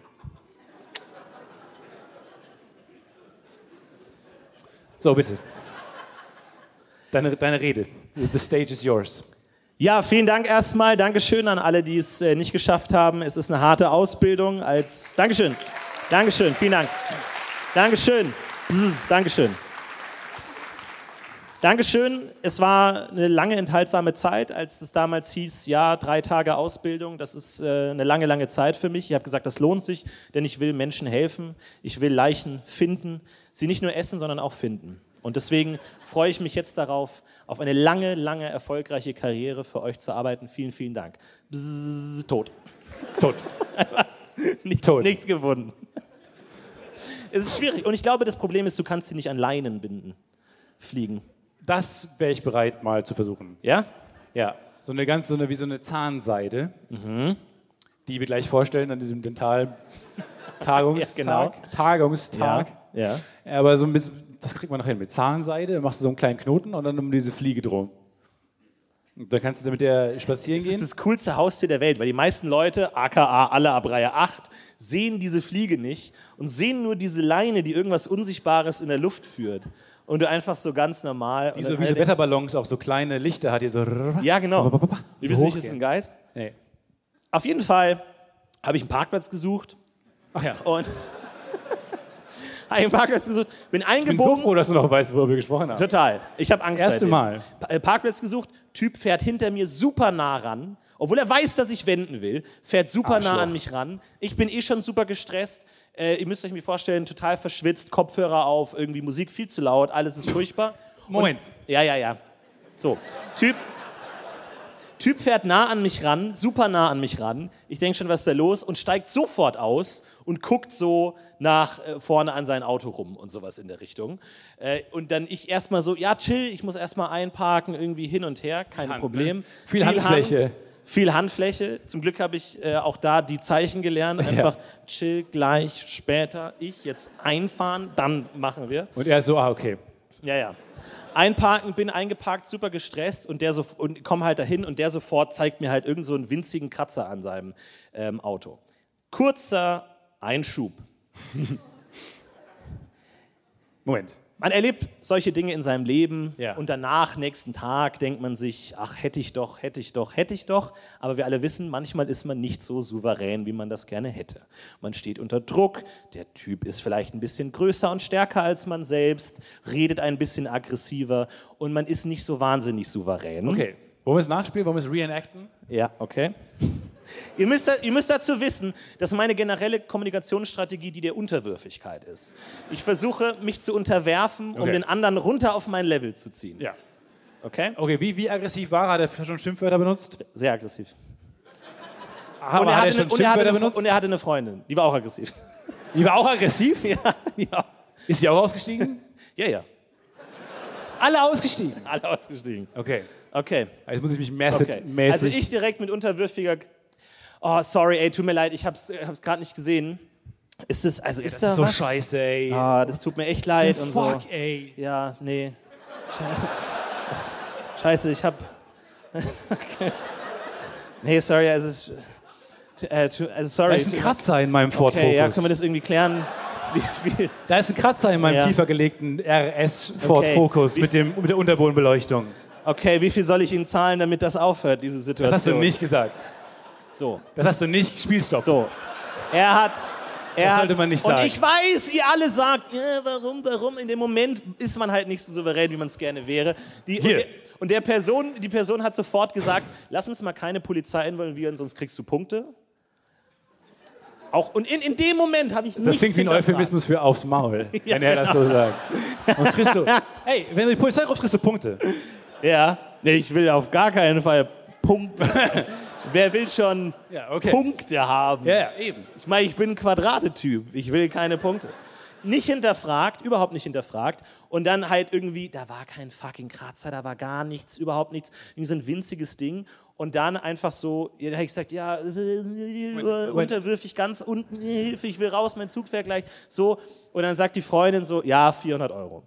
So, bitte. Deine Rede. The stage is yours. Ja, vielen Dank erstmal. Dankeschön an alle, die es nicht geschafft haben. Es ist eine harte Ausbildung als... Dankeschön. Dankeschön, vielen Dank. Dankeschön. Dankeschön. Dankeschön. Es war eine lange, enthaltsame Zeit, als es damals hieß, ja, 3 Tage Ausbildung, das ist eine lange, lange Zeit für mich. Ich habe gesagt, das lohnt sich, denn ich will Menschen helfen. Ich will Leichen finden, sie nicht nur essen, sondern auch finden. Und deswegen freue ich mich jetzt darauf, auf eine lange, lange erfolgreiche Karriere für euch zu arbeiten. Vielen, vielen Dank. Bzzz, tot. Tot. Nichts gefunden. Es ist schwierig. Und ich glaube, das Problem ist, du kannst sie nicht an Leinen binden. Fliegen. Das wäre ich bereit, mal zu versuchen. Ja? Ja. Wie so eine Zahnseide, die wir gleich vorstellen an diesem Dental-Tagungstag. Ja, genau. Tagungstag. Ja. Aber das kriegt man noch hin. Mit Zahnseide machst du so einen kleinen Knoten und dann um diese Fliege drum. Und dann kannst du mit der spazieren gehen. Das ist das coolste Haustier der Welt, weil die meisten Leute, aka alle ab Reihe 8, sehen diese Fliege nicht und sehen nur diese Leine, die irgendwas Unsichtbares in der Luft führt. Und du einfach so ganz normal... Wie so Wetterballons auch so kleine Lichter hat, die so... Ja, genau. Du wissen nicht, es ist ein Geist? Nee. Auf jeden Fall habe ich einen Parkplatz gesucht. Ach ja. Und habe einen Parkplatz gesucht, bin Ich bin eingebogen. so froh, dass du noch weißt, worüber wir gesprochen haben. Total. Ich habe Angst. Erste seitdem. Mal. Parkplatz gesucht, Typ fährt hinter mir super nah ran, obwohl er weiß, dass ich wenden will, fährt super nah an mich ran. Ich bin schon super gestresst. Ihr müsst euch mir vorstellen, total verschwitzt, Kopfhörer auf, irgendwie Musik viel zu laut, alles ist furchtbar. Moment. Ja. So, Typ fährt nah an mich ran, super nah an mich ran. Ich denke schon, was ist da los? Und steigt sofort aus und guckt so nach vorne an sein Auto rum und sowas in der Richtung. Und dann ich erstmal so, ja chill, ich muss erstmal einparken, irgendwie hin und her, kein Problem. Ne? Viel Handfläche. Viel Handfläche. Zum Glück habe ich auch da die Zeichen gelernt. Einfach chill, gleich, später. Ich jetzt einfahren, dann machen wir. Und er so, okay. Ja. Einparken, bin eingeparkt, super gestresst und komm halt dahin und der sofort zeigt mir halt irgend so einen winzigen Kratzer an seinem Auto. Kurzer Einschub. Moment. Man erlebt solche Dinge in seinem Leben und danach, nächsten Tag, denkt man sich, ach, hätte ich doch. Aber wir alle wissen, manchmal ist man nicht so souverän, wie man das gerne hätte. Man steht unter Druck, der Typ ist vielleicht ein bisschen größer und stärker als man selbst, redet ein bisschen aggressiver und man ist nicht so wahnsinnig souverän. Okay. Wollen wir es nachspielen? Wollen wir es reenacten? Ja, okay. Ihr müsst dazu wissen, dass meine generelle Kommunikationsstrategie die der Unterwürfigkeit ist. Ich versuche, mich zu unterwerfen, um den anderen runter auf mein Level zu ziehen. Ja. Okay? Okay, wie aggressiv war er? Hat er schon Schimpfwörter benutzt? Sehr aggressiv. Aber hat er schon Schimpfwörter benutzt? Und er hatte eine Freundin, die war auch aggressiv. Die war auch aggressiv? Ja. Ist die auch ausgestiegen? Ja. Alle ausgestiegen? Alle ausgestiegen. Okay. Okay. Jetzt muss ich mich methodmäßig... Also ich direkt mit unterwürfiger... Oh, sorry, ey, tut mir leid, ich hab's gerade nicht gesehen. Ist das, also ist da so was? scheiße, ey. Ah, das tut mir echt leid und so. Fuck, ey. Ja, nee. Scheiße, ich hab... Okay. Nee, sorry, also sorry. Da ist ein Kratzer in meinem Ford Focus. Okay, ja, können wir das irgendwie klären? Wie? Da ist ein Kratzer in meinem tiefer gelegten RS Ford Focus mit der Unterbodenbeleuchtung. Okay, wie viel soll ich Ihnen zahlen, damit das aufhört, diese Situation? Das hast du nicht gesagt. So. Das hast du nicht. Spielstopp. So. Das sollte man nicht sagen. Und ich weiß, ihr alle sagt, ja, warum? In dem Moment ist man halt nicht so souverän, wie man es gerne wäre. Die Person hat sofort gesagt, lass uns mal keine Polizei involvieren, sonst kriegst du Punkte. Auch, und in dem Moment habe ich nichts Das klingt wie ein Euphemismus für aufs Maul, wenn er das so sagt. Sonst kriegst du, hey, wenn du die Polizei rufst, kriegst du Punkte. Ja, nee, ich will auf gar keinen Fall Punkte. Wer will schon Punkte haben? Ja, eben. Ich meine, ich bin ein Quadratetyp. Ich will keine Punkte. Nicht hinterfragt, überhaupt nicht hinterfragt. Und dann halt irgendwie, da war kein fucking Kratzer, da war gar nichts, überhaupt nichts. Irgendwie so ein winziges Ding. Und dann einfach so, da habe ich gesagt, ja, unterwürfig, ganz unten, Hilfe, ich will raus, mein Zug fährt gleich. So. Und dann sagt die Freundin so, ja, 400 €.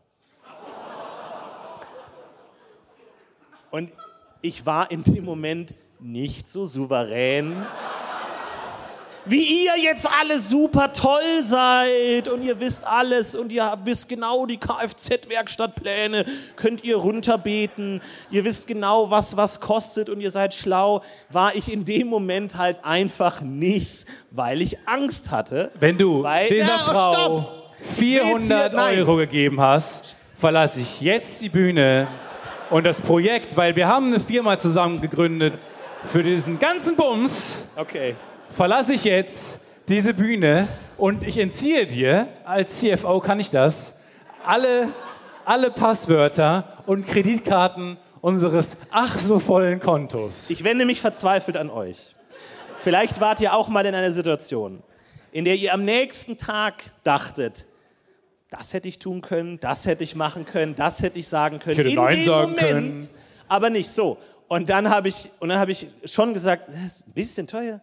Und ich war in dem Moment nicht so souverän, wie ihr jetzt alle super toll seid und ihr wisst alles und ihr wisst genau die Kfz-Werkstattpläne, könnt ihr runterbeten, ihr wisst genau, was kostet und ihr seid schlau, war ich in dem Moment halt einfach nicht, weil ich Angst hatte. Wenn du dieser Frau 400 € gegeben hast verlasse ich jetzt die Bühne und das Projekt, weil wir haben eine Firma zusammen gegründet für diesen ganzen Bums. Okay. Verlasse ich jetzt diese Bühne und ich entziehe dir, als CFO kann ich das, alle Passwörter und Kreditkarten unseres ach so vollen Kontos. Ich wende mich verzweifelt an euch. Vielleicht wart ihr auch mal in einer Situation, in der ihr am nächsten Tag dachtet, das hätte ich tun können, das hätte ich machen können, das hätte ich sagen können. Ich hätte Nein sagen können. Aber nicht so. Und dann habe ich schon gesagt, das ist ein bisschen teuer.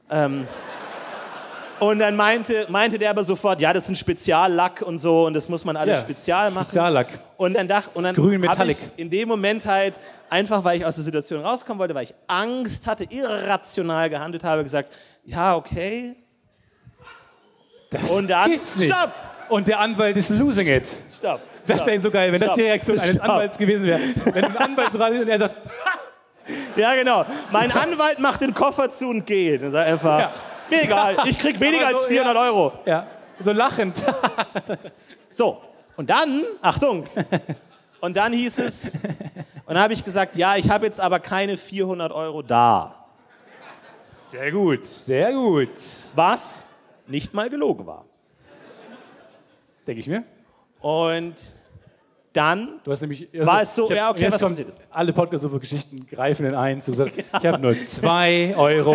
Und dann meinte der aber sofort, ja, das ist ein Speziallack und so und das muss man alles spezial machen. Speziallack. Und dann grün Metallic. habe ich in dem Moment halt, einfach weil ich aus der Situation rauskommen wollte, weil ich Angst hatte, irrational gehandelt habe, gesagt, ja, okay. Das und dann, gibt's nicht. Stopp! Und der Anwalt ist losing it. Stopp! Das wäre so geil, wenn das die Reaktion eines Anwalts gewesen wäre. Wenn ein Anwalt so rein ist und er sagt, ja, genau. Mein Anwalt macht den Koffer zu und geht. Und sagt einfach, ja. Mir egal, ich krieg weniger als 400 Euro. Ja, so lachend. So, und dann, Achtung, und dann hieß es, und dann habe ich gesagt, ja, ich habe jetzt aber keine 400 Euro da. Sehr gut, sehr gut. Was nicht mal gelogen war. Denke ich mir. Und dann du hast nämlich, war es so, ja, okay, was passiert ist. Alle Podcast-Geschichten greifen in eins. Ich habe nur 2,40 Euro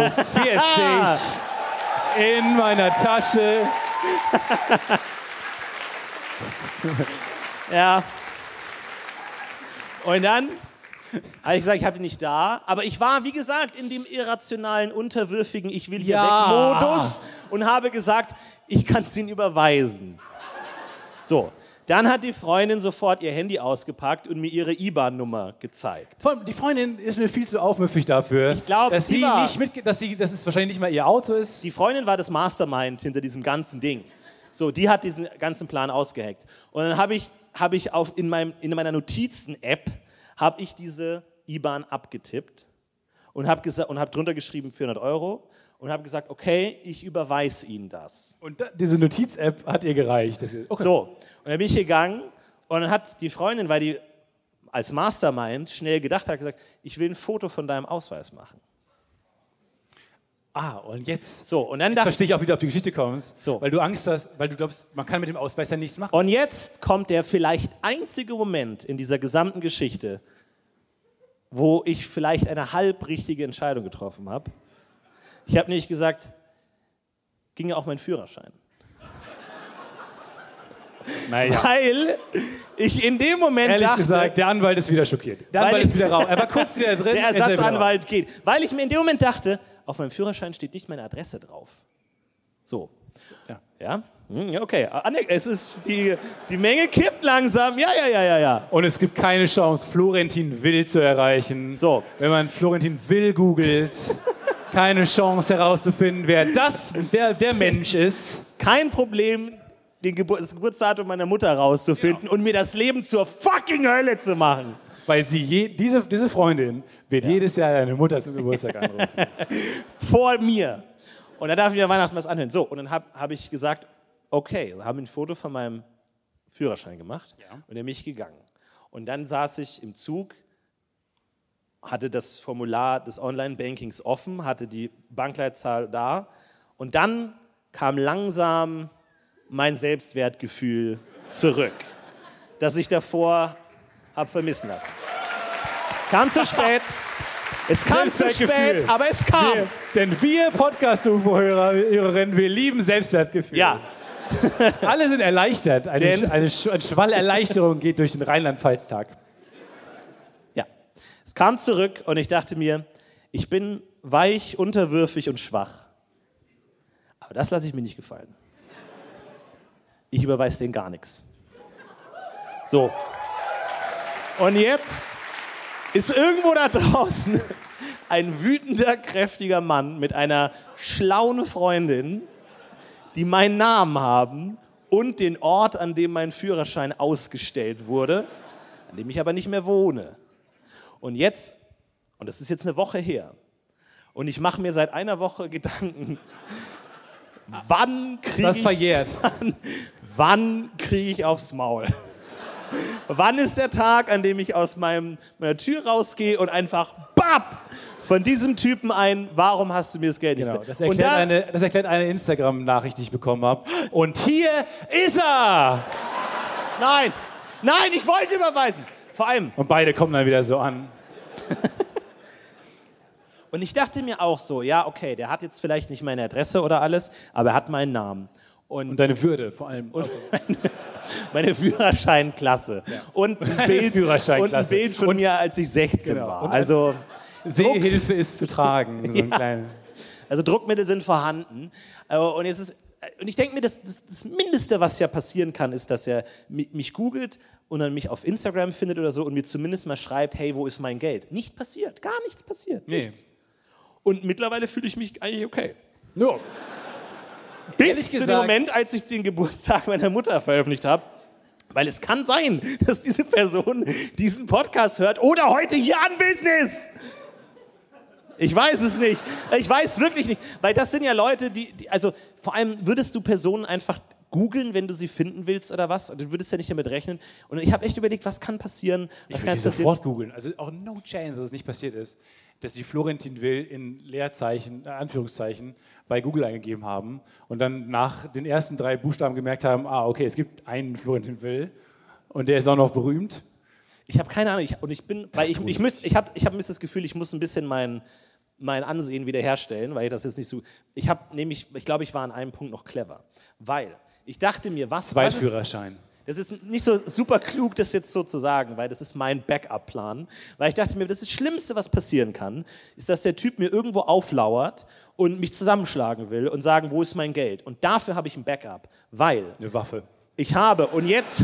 in meiner Tasche. Ja. Und dann habe ich gesagt, ich habe ihn nicht da. Aber ich war, wie gesagt, in dem irrationalen, unterwürfigen Ich will hier weg Modus und habe gesagt, ich kann es Ihnen überweisen. So. Dann hat die Freundin sofort ihr Handy ausgepackt und mir ihre IBAN-Nummer gezeigt. Die Freundin ist mir viel zu aufmüpfig dafür, ich glaub, dass es wahrscheinlich nicht mal ihr Auto ist. Die Freundin war das Mastermind hinter diesem ganzen Ding. So, die hat diesen ganzen Plan ausgeheckt. Und dann habe ich in meiner Notizen-App habe ich diese IBAN abgetippt und habe drunter geschrieben 400 Euro. Und habe gesagt, okay, ich überweise Ihnen das. Und diese Notiz-App hat ihr gereicht. Okay. So, und dann bin ich gegangen und dann hat die Freundin, weil die als Mastermind schnell gedacht hat, gesagt, ich will ein Foto von deinem Ausweis machen. Und jetzt? So, und dann jetzt verstehe ich auch, wie du auf die Geschichte kommst. So. Weil du Angst hast, weil du glaubst, man kann mit dem Ausweis ja nichts machen. Und jetzt kommt der vielleicht einzige Moment in dieser gesamten Geschichte, wo ich vielleicht eine halbrichtige Entscheidung getroffen habe. Ich habe nämlich gesagt, ging ja auch mein Führerschein. Naja. Weil ich in dem Moment ehrlich dachte... gesagt, der Anwalt ist wieder schockiert. Der Anwalt ist wieder raus. Er war kurz wieder drin. Der Ersatzanwalt geht. Weil ich mir in dem Moment dachte, auf meinem Führerschein steht nicht meine Adresse drauf. So. Ja? Okay. Es ist die Menge kippt langsam. Ja. Und es gibt keine Chance, Florentin Will zu erreichen. So. Wenn man Florentin Will googelt... Keine Chance herauszufinden, wer der Mensch ist. Kein Problem, das Geburtsdatum meiner Mutter rauszufinden und mir das Leben zur fucking Hölle zu machen. Weil diese Freundin wird jedes Jahr deine Mutter zum Geburtstag anrufen. Vor mir. Und da darf ich mir Weihnachten was anhören. So, und dann hab ich gesagt, okay, wir haben ein Foto von meinem Führerschein gemacht und dann bin ich gegangen. Und dann saß ich im Zug, hatte das Formular des Online-Bankings offen, hatte die Bankleitzahl da und dann kam langsam mein Selbstwertgefühl zurück, das ich davor habe vermissen lassen. Kam zu spät. Es kam zu spät, aber es kam. Denn wir Podcast-Hörerinnen, wir lieben Selbstwertgefühl. Ja. Alle sind erleichtert. Ein Schwall Erleichterung geht durch den Rheinland-Pfalz-Tag. Es kam zurück und ich dachte mir, ich bin weich, unterwürfig und schwach. Aber das lasse ich mir nicht gefallen. Ich überweise denen gar nichts. So. Und jetzt ist irgendwo da draußen ein wütender, kräftiger Mann mit einer schlauen Freundin, die meinen Namen haben und den Ort, an dem mein Führerschein ausgestellt wurde, an dem ich aber nicht mehr wohne. Und das ist jetzt eine Woche her, und ich mache mir seit einer Woche Gedanken, wann kriege ich aufs Maul? Wann ist der Tag, an dem ich aus meiner Tür rausgehe und einfach BAP! Von diesem Typen warum hast du mir das Geld nicht Genau, das erklärt eine Instagram-Nachricht, die ich bekommen habe. Und hier ist er! Nein, ich wollte überweisen. Vor allem. Und beide kommen dann wieder so an. Und ich dachte mir auch so, ja, okay, der hat jetzt vielleicht nicht meine Adresse oder alles, aber er hat meinen Namen. Und deine Würde vor allem. Und meine Führerscheinklasse. Ja. Und ein Bild von mir, als ich 16 war. Und also Sehhilfe ist zu tragen. So ein also Druckmittel sind vorhanden. Und ich denke mir, das Mindeste, was ja passieren kann, ist, dass er mich googelt und dann mich auf Instagram findet oder so und mir zumindest mal schreibt, hey, wo ist mein Geld? Nicht passiert, gar nichts passiert. Nee. Nichts. Und mittlerweile fühle ich mich eigentlich okay. Ja. Bis zu dem Moment, als ich den Geburtstag meiner Mutter veröffentlicht habe. Weil es kann sein, dass diese Person diesen Podcast hört oder heute hier anwesend ist. Ich weiß es nicht. Ich weiß wirklich nicht. Weil das sind ja Leute, also vor allem würdest du Personen einfach googeln, wenn du sie finden willst oder was? Du würdest ja nicht damit rechnen. Und ich habe echt überlegt, was kann passieren? Ich würde sofort googeln. Also auch no chance, dass es nicht passiert ist, dass die Florentin Will in Leerzeichen, Anführungszeichen, bei Google eingegeben haben und dann nach den ersten 3 Buchstaben gemerkt haben, okay, es gibt einen Florentin Will und der ist auch noch berühmt. Ich habe keine Ahnung. Ich habe das Gefühl, ich muss ein bisschen mein Ansehen wiederherstellen, weil das jetzt nicht so. Ich glaube, ich war an einem Punkt noch clever, weil ich dachte mir, Zweitführerschein. Das ist nicht so super klug, das jetzt so zu sagen, weil das ist mein Backup-Plan. Weil ich dachte mir, das Schlimmste, was passieren kann, ist, dass der Typ mir irgendwo auflauert und mich zusammenschlagen will und sagen, wo ist mein Geld? Und dafür habe ich ein Backup, weil eine Waffe. Ich habe, und jetzt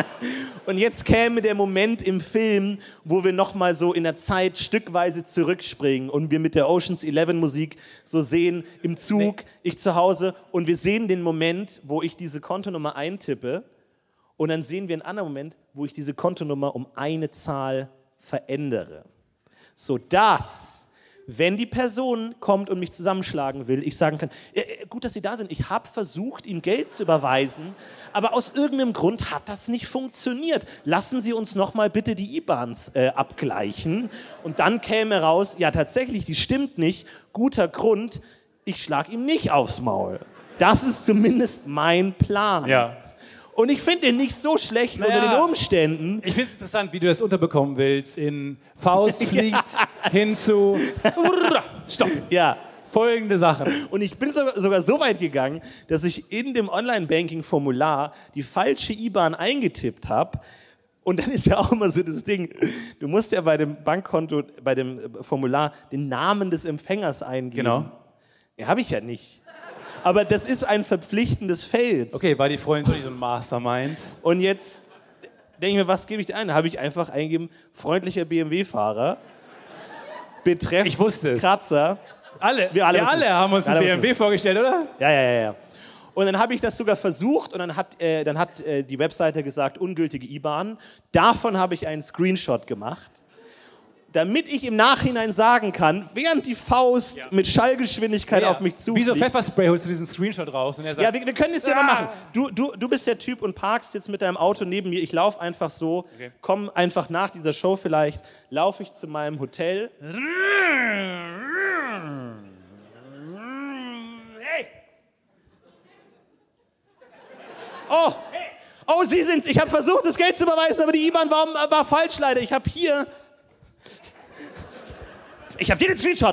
käme der Moment im Film, wo wir nochmal so in der Zeit stückweise zurückspringen und wir mit der Ocean's 11 Musik so sehen, im Zug, ich zu Hause, und wir sehen den Moment, wo ich diese Kontonummer eintippe, und dann sehen wir einen anderen Moment, wo ich diese Kontonummer um eine Zahl verändere. Sodass, wenn die Person kommt und mich zusammenschlagen will, ich sagen kann, gut, dass Sie da sind, ich habe versucht, ihm Geld zu überweisen, aber aus irgendeinem Grund hat das nicht funktioniert. Lassen Sie uns nochmal bitte die IBANs abgleichen. Und dann käme raus, ja tatsächlich, die stimmt nicht, guter Grund, ich schlage ihm nicht aufs Maul. Das ist zumindest mein Plan. Ja. Und ich finde den nicht so schlecht unter den Umständen. Ich finde es interessant, wie du das unterbekommen willst. In Faust fliegt hin zu Stopp. Ja. Folgende Sachen. Und ich bin sogar so weit gegangen, dass ich in dem Online-Banking-Formular die falsche IBAN eingetippt habe. Und dann ist ja auch immer so das Ding, du musst ja bei dem Bankkonto, bei dem Formular den Namen des Empfängers eingeben. Genau. Ja, habe ich ja nicht. Aber das ist ein verpflichtendes Feld. Okay, war die Freundin doch nicht so ein Mastermind? Und jetzt denke ich mir, was gebe ich ein? Da habe ich einfach eingegeben, freundlicher BMW-Fahrer, Betreff ich wusste es. Kratzer. Wir alle haben uns einen BMW vorgestellt, oder? Ja. Und dann habe ich das sogar versucht und dann hat die Webseite gesagt, ungültige IBAN. Davon habe ich einen Screenshot gemacht, damit ich im Nachhinein sagen kann, während die Faust mit Schallgeschwindigkeit auf mich zufliegt. Wie so Pfefferspray holst du diesen Screenshot raus und er sagt... Ja, wir können es ja mal machen. Du bist der Typ und parkst jetzt mit deinem Auto neben mir. Ich laufe einfach so, komm einfach nach dieser Show vielleicht, laufe ich zu meinem Hotel. Hey! Oh, Sie sind's. Ich habe versucht, das Geld zu überweisen, aber die IBAN war falsch leider. Ich habe hier den Screenshot.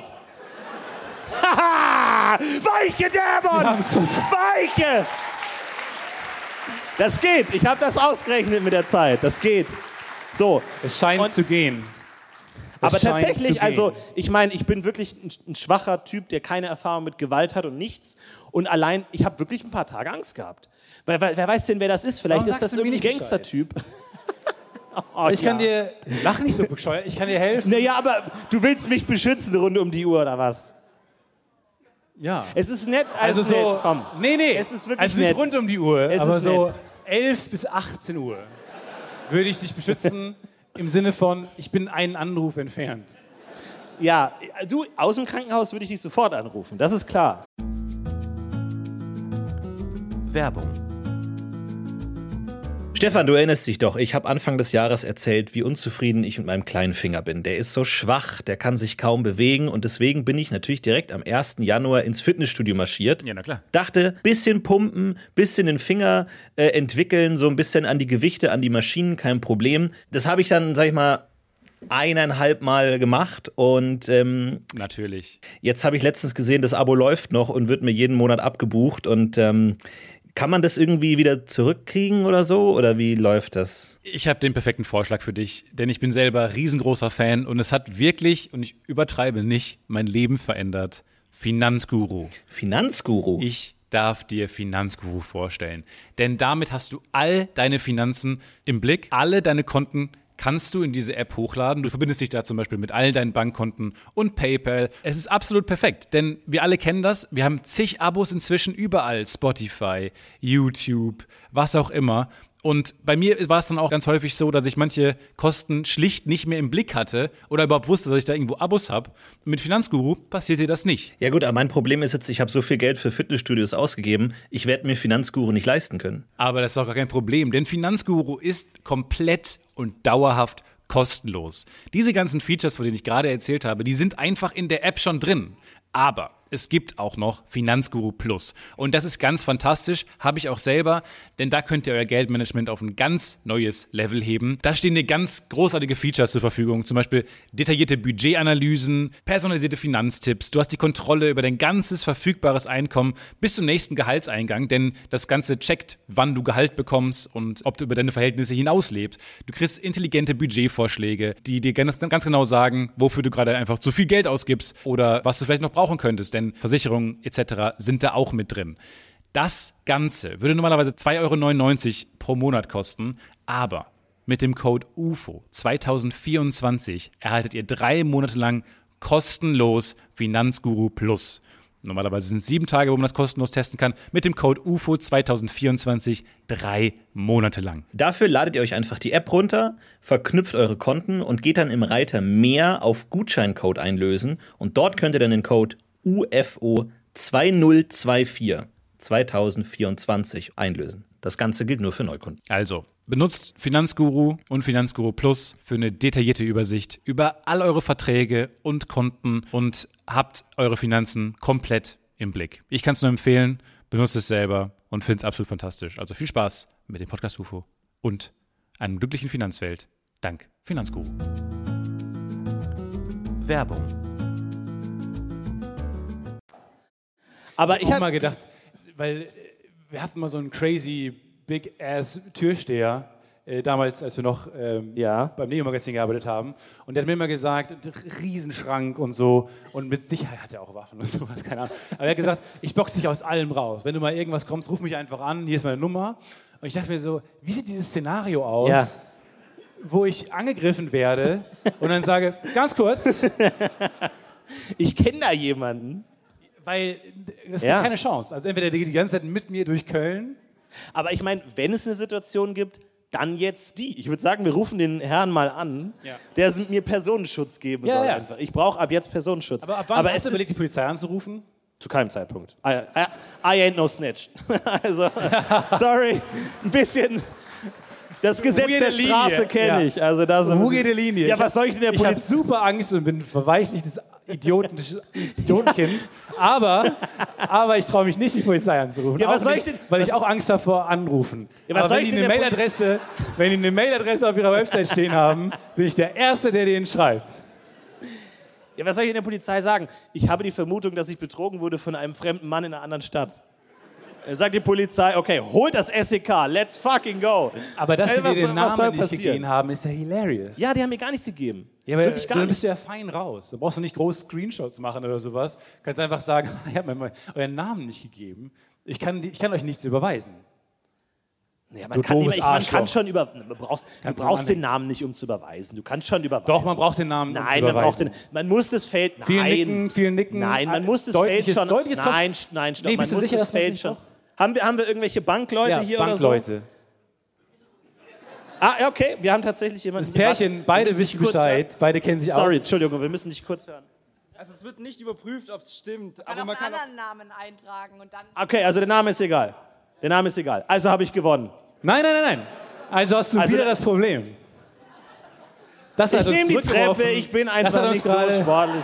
Haha! Weiche, Dämon! Weiche! Das geht. Ich habe das ausgerechnet mit der Zeit. Das geht. So. Es scheint zu gehen. Aber tatsächlich, also ich meine, ich bin wirklich ein schwacher Typ, der keine Erfahrung mit Gewalt hat und nichts. Und allein, ich habe wirklich ein paar Tage Angst gehabt. Weil wer weiß denn, wer das ist? Vielleicht ist das irgendein Gangster-Typ. Ich kann dir... Lach nicht so bescheuert, ich kann dir helfen. Naja, aber du willst mich beschützen rund um die Uhr, oder was? Ja. Es ist nett. Also so... Nett. Komm. Nee. Es ist wirklich also nicht nett. rund um die Uhr, Es aber ist so nett. 11 bis 18 Uhr würde ich dich beschützen im Sinne von, ich bin einen Anruf entfernt. Ja, du, aus dem Krankenhaus würde ich dich sofort anrufen, das ist klar. Werbung. Stefan, du erinnerst dich doch, ich habe Anfang des Jahres erzählt, wie unzufrieden ich mit meinem kleinen Finger bin. Der ist so schwach, der kann sich kaum bewegen und deswegen bin ich natürlich direkt am 1. Januar ins Fitnessstudio marschiert. Ja, na klar. Dachte, bisschen pumpen, bisschen den Finger entwickeln, so ein bisschen an die Gewichte, an die Maschinen, kein Problem. Das habe ich dann, sag ich mal, 1,5 Mal gemacht und Natürlich. jetzt habe ich letztens gesehen, das Abo läuft noch und wird mir jeden Monat abgebucht und kann man das irgendwie wieder zurückkriegen oder so? Oder wie läuft das? Ich habe den perfekten Vorschlag für dich, denn ich bin selber riesengroßer Fan und es hat wirklich, und ich übertreibe nicht, mein Leben verändert. Finanzguru. Finanzguru? Ich darf dir Finanzguru vorstellen, denn damit hast du all deine Finanzen im Blick, alle deine Konten kannst du in diese App hochladen. Du verbindest dich da zum Beispiel mit all deinen Bankkonten und PayPal. Es ist absolut perfekt, denn wir alle kennen das. Wir haben zig Abos inzwischen überall. Spotify, YouTube, was auch immer. Und bei mir war es dann auch ganz häufig so, dass ich manche Kosten schlicht nicht mehr im Blick hatte oder überhaupt wusste, dass ich da irgendwo Abos habe. Mit Finanzguru passiert dir das nicht. Ja gut, aber mein Problem ist jetzt, ich habe so viel Geld für Fitnessstudios ausgegeben, ich werde mir Finanzguru nicht leisten können. Aber das ist auch gar kein Problem, denn Finanzguru ist komplett und dauerhaft kostenlos. Diese ganzen Features, von denen ich gerade erzählt habe, die sind einfach in der App schon drin. Aber es gibt auch noch Finanzguru Plus. Und das ist ganz fantastisch, habe ich auch selber, denn da könnt ihr euer Geldmanagement auf ein ganz neues Level heben. Da stehen dir ganz großartige Features zur Verfügung, zum Beispiel detaillierte Budgetanalysen, personalisierte Finanztipps. Du hast die Kontrolle über dein ganzes verfügbares Einkommen bis zum nächsten Gehaltseingang, denn das Ganze checkt, wann du Gehalt bekommst und ob du über deine Verhältnisse hinauslebst. Du kriegst intelligente Budgetvorschläge, die dir ganz genau sagen, wofür du gerade einfach zu viel Geld ausgibst oder was du vielleicht noch brauchen könntest, denn Versicherungen etc. sind da auch mit drin. Das Ganze würde normalerweise 2,99 € pro Monat kosten, aber mit dem Code UFO 2024 erhaltet ihr 3 Monate lang kostenlos Finanzguru Plus. Normalerweise sind es 7 Tage, wo man das kostenlos testen kann. Mit dem Code UFO 2024 3 Monate lang. Dafür ladet ihr euch einfach die App runter, verknüpft eure Konten und geht dann im Reiter Mehr auf Gutscheincode einlösen. Und dort könnt ihr dann den Code UFO 2024 2024 einlösen. Das Ganze gilt nur für Neukunden. Also, benutzt Finanzguru und Finanzguru Plus für eine detaillierte Übersicht über all eure Verträge und Konten und habt eure Finanzen komplett im Blick. Ich kann es nur empfehlen, benutzt es selber und finde es absolut fantastisch. Also viel Spaß mit dem Podcast UFO und einem glücklichen Finanzwelt. Dank Finanzguru. Werbung. Aber ich habe habe mal gedacht, weil wir hatten mal so einen crazy Big-Ass-Türsteher, damals, als wir noch beim Neo-Magazin gearbeitet haben. Und der hat mir immer gesagt, Riesenschrank und so. Und mit Sicherheit hat er auch Waffen und sowas, keine Ahnung. Aber er hat gesagt, ich boxe dich aus allem raus. Wenn du mal irgendwas kommst, ruf mich einfach an, hier ist meine Nummer. Und ich dachte mir so, wie sieht dieses Szenario aus, wo ich angegriffen werde und dann sage, ganz kurz. Ich kenne da jemanden. Weil es gibt keine Chance. Also entweder der geht die ganze Zeit mit mir durch Köln. Aber ich meine, wenn es eine Situation gibt, dann jetzt die. Ich würde sagen, wir rufen den Herrn mal an, der mir Personenschutz geben soll. Einfach. Ich brauche ab jetzt Personenschutz. Aber ab wann hast du überlegt, die Polizei anzurufen? Zu keinem Zeitpunkt. I ain't no snitch. Also, sorry, ein bisschen... Das Gesetz der Straße kenne ich. Also das Wo geht die Linie? Ja, was soll ich denn der Polizei? Ich habe super Angst und bin ein verweichlichtes Idiotenkind. Aber ich traue mich nicht, die Polizei anzurufen. Ja, was soll ich denn? Weil ich auch Angst davor anrufen. Ja, was soll wenn die eine Mailadresse auf ihrer Website stehen haben, bin ich der Erste, der denen schreibt. Ja, was soll ich in der Polizei sagen? Ich habe die Vermutung, dass ich betrogen wurde von einem fremden Mann in einer anderen Stadt. Sagt die Polizei, okay, holt das SEK, let's fucking go. Aber dass sie dir den Namen nicht gegeben haben, ist ja hilarious. Ja, die haben mir gar nichts gegeben. Ja, aber dann bist du ja fein raus. Da brauchst du nicht groß Screenshots machen oder sowas. Du kannst einfach sagen, ich habe mir euren Namen nicht gegeben. Ich kann euch nichts überweisen. Ja, man kann schon du brauchst den Namen nicht, um zu überweisen. Du kannst schon überweisen. Doch, man braucht den Namen, um zu überweisen. Man muss das Feld... Viel Nicken. Nein, man muss das Feld schon... Nein, stopp. Nee, man muss das Feld schon... Haben wir irgendwelche Bankleute hier Bankleute. Oder so? Ah, okay, wir haben tatsächlich jemanden... Das Pärchen, beide wissen Bescheid, beide kennen sich aus. Sorry, Entschuldigung, wir müssen dich kurz hören. Also es wird nicht überprüft, ob es stimmt. Aber man kann auch einen anderen Namen eintragen und dann... Okay, also der Name ist egal. Also habe ich gewonnen. Nein. Also hast du wieder das Problem. Das hat Ich uns nehme die zurückgeworfen. Treppe, ich bin Das hat einfach uns nicht so gerade- sportlich.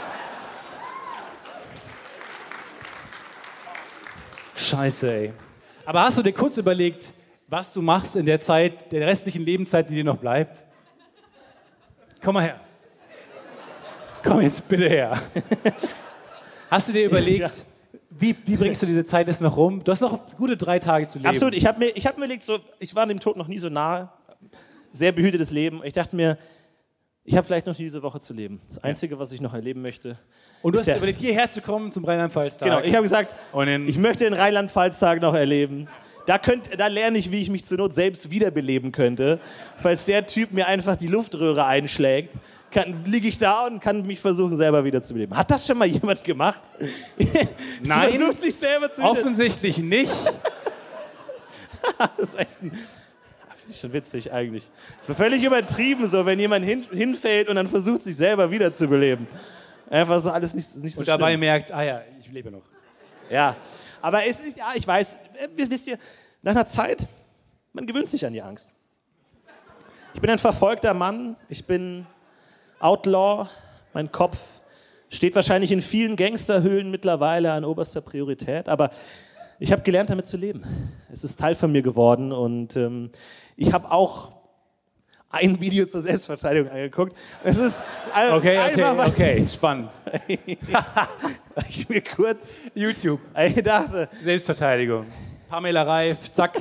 Scheiße, ey. Aber hast du dir kurz überlegt, was du machst in der Zeit, der restlichen Lebenszeit, die dir noch bleibt? Komm mal her. Komm jetzt bitte her. Hast du dir überlegt, wie bringst du diese Zeit jetzt noch rum? Du hast noch gute 3 Tage zu leben. Absolut, ich hab mir überlegt, ich war dem Tod noch nie so nahe, sehr behütetes Leben. Ich dachte mir, ich habe vielleicht noch diese Woche zu leben. Das Einzige, was ich noch erleben möchte. Und du ist hast dir überlegt, hierher zu kommen zum Rheinland-Pfalz-Tag. Genau, ich habe gesagt, Und in- ich möchte den Rheinland-Pfalz-Tag noch erleben. Da lerne ich, wie ich mich zur Not selbst wiederbeleben könnte. Falls der Typ mir einfach die Luftröhre einschlägt, liege ich da und kann mich versuchen, selber wiederzubeleben. Hat das schon mal jemand gemacht? Nein. Versucht sich selber zu wiederbeleben. Offensichtlich nicht. Das ist echt finde ich schon witzig eigentlich. Völlig übertrieben so, wenn jemand hinfällt und dann versucht, sich selber wiederzubeleben. Einfach so alles nicht so Und dabei schlimm. merkt, ich lebe noch. Ja, aber es ist, ich weiß, wisst ihr, nach einer Zeit, man gewöhnt sich an die Angst. Ich bin ein verfolgter Mann, ich bin Outlaw, mein Kopf steht wahrscheinlich in vielen Gangsterhöhlen mittlerweile an oberster Priorität, aber ich habe gelernt, damit zu leben. Es ist Teil von mir geworden und ich habe auch ein Video zur Selbstverteidigung angeguckt. Es ist Okay, spannend. weil ich mir kurz YouTube, dachte, Selbstverteidigung. Pamela Reif, zack.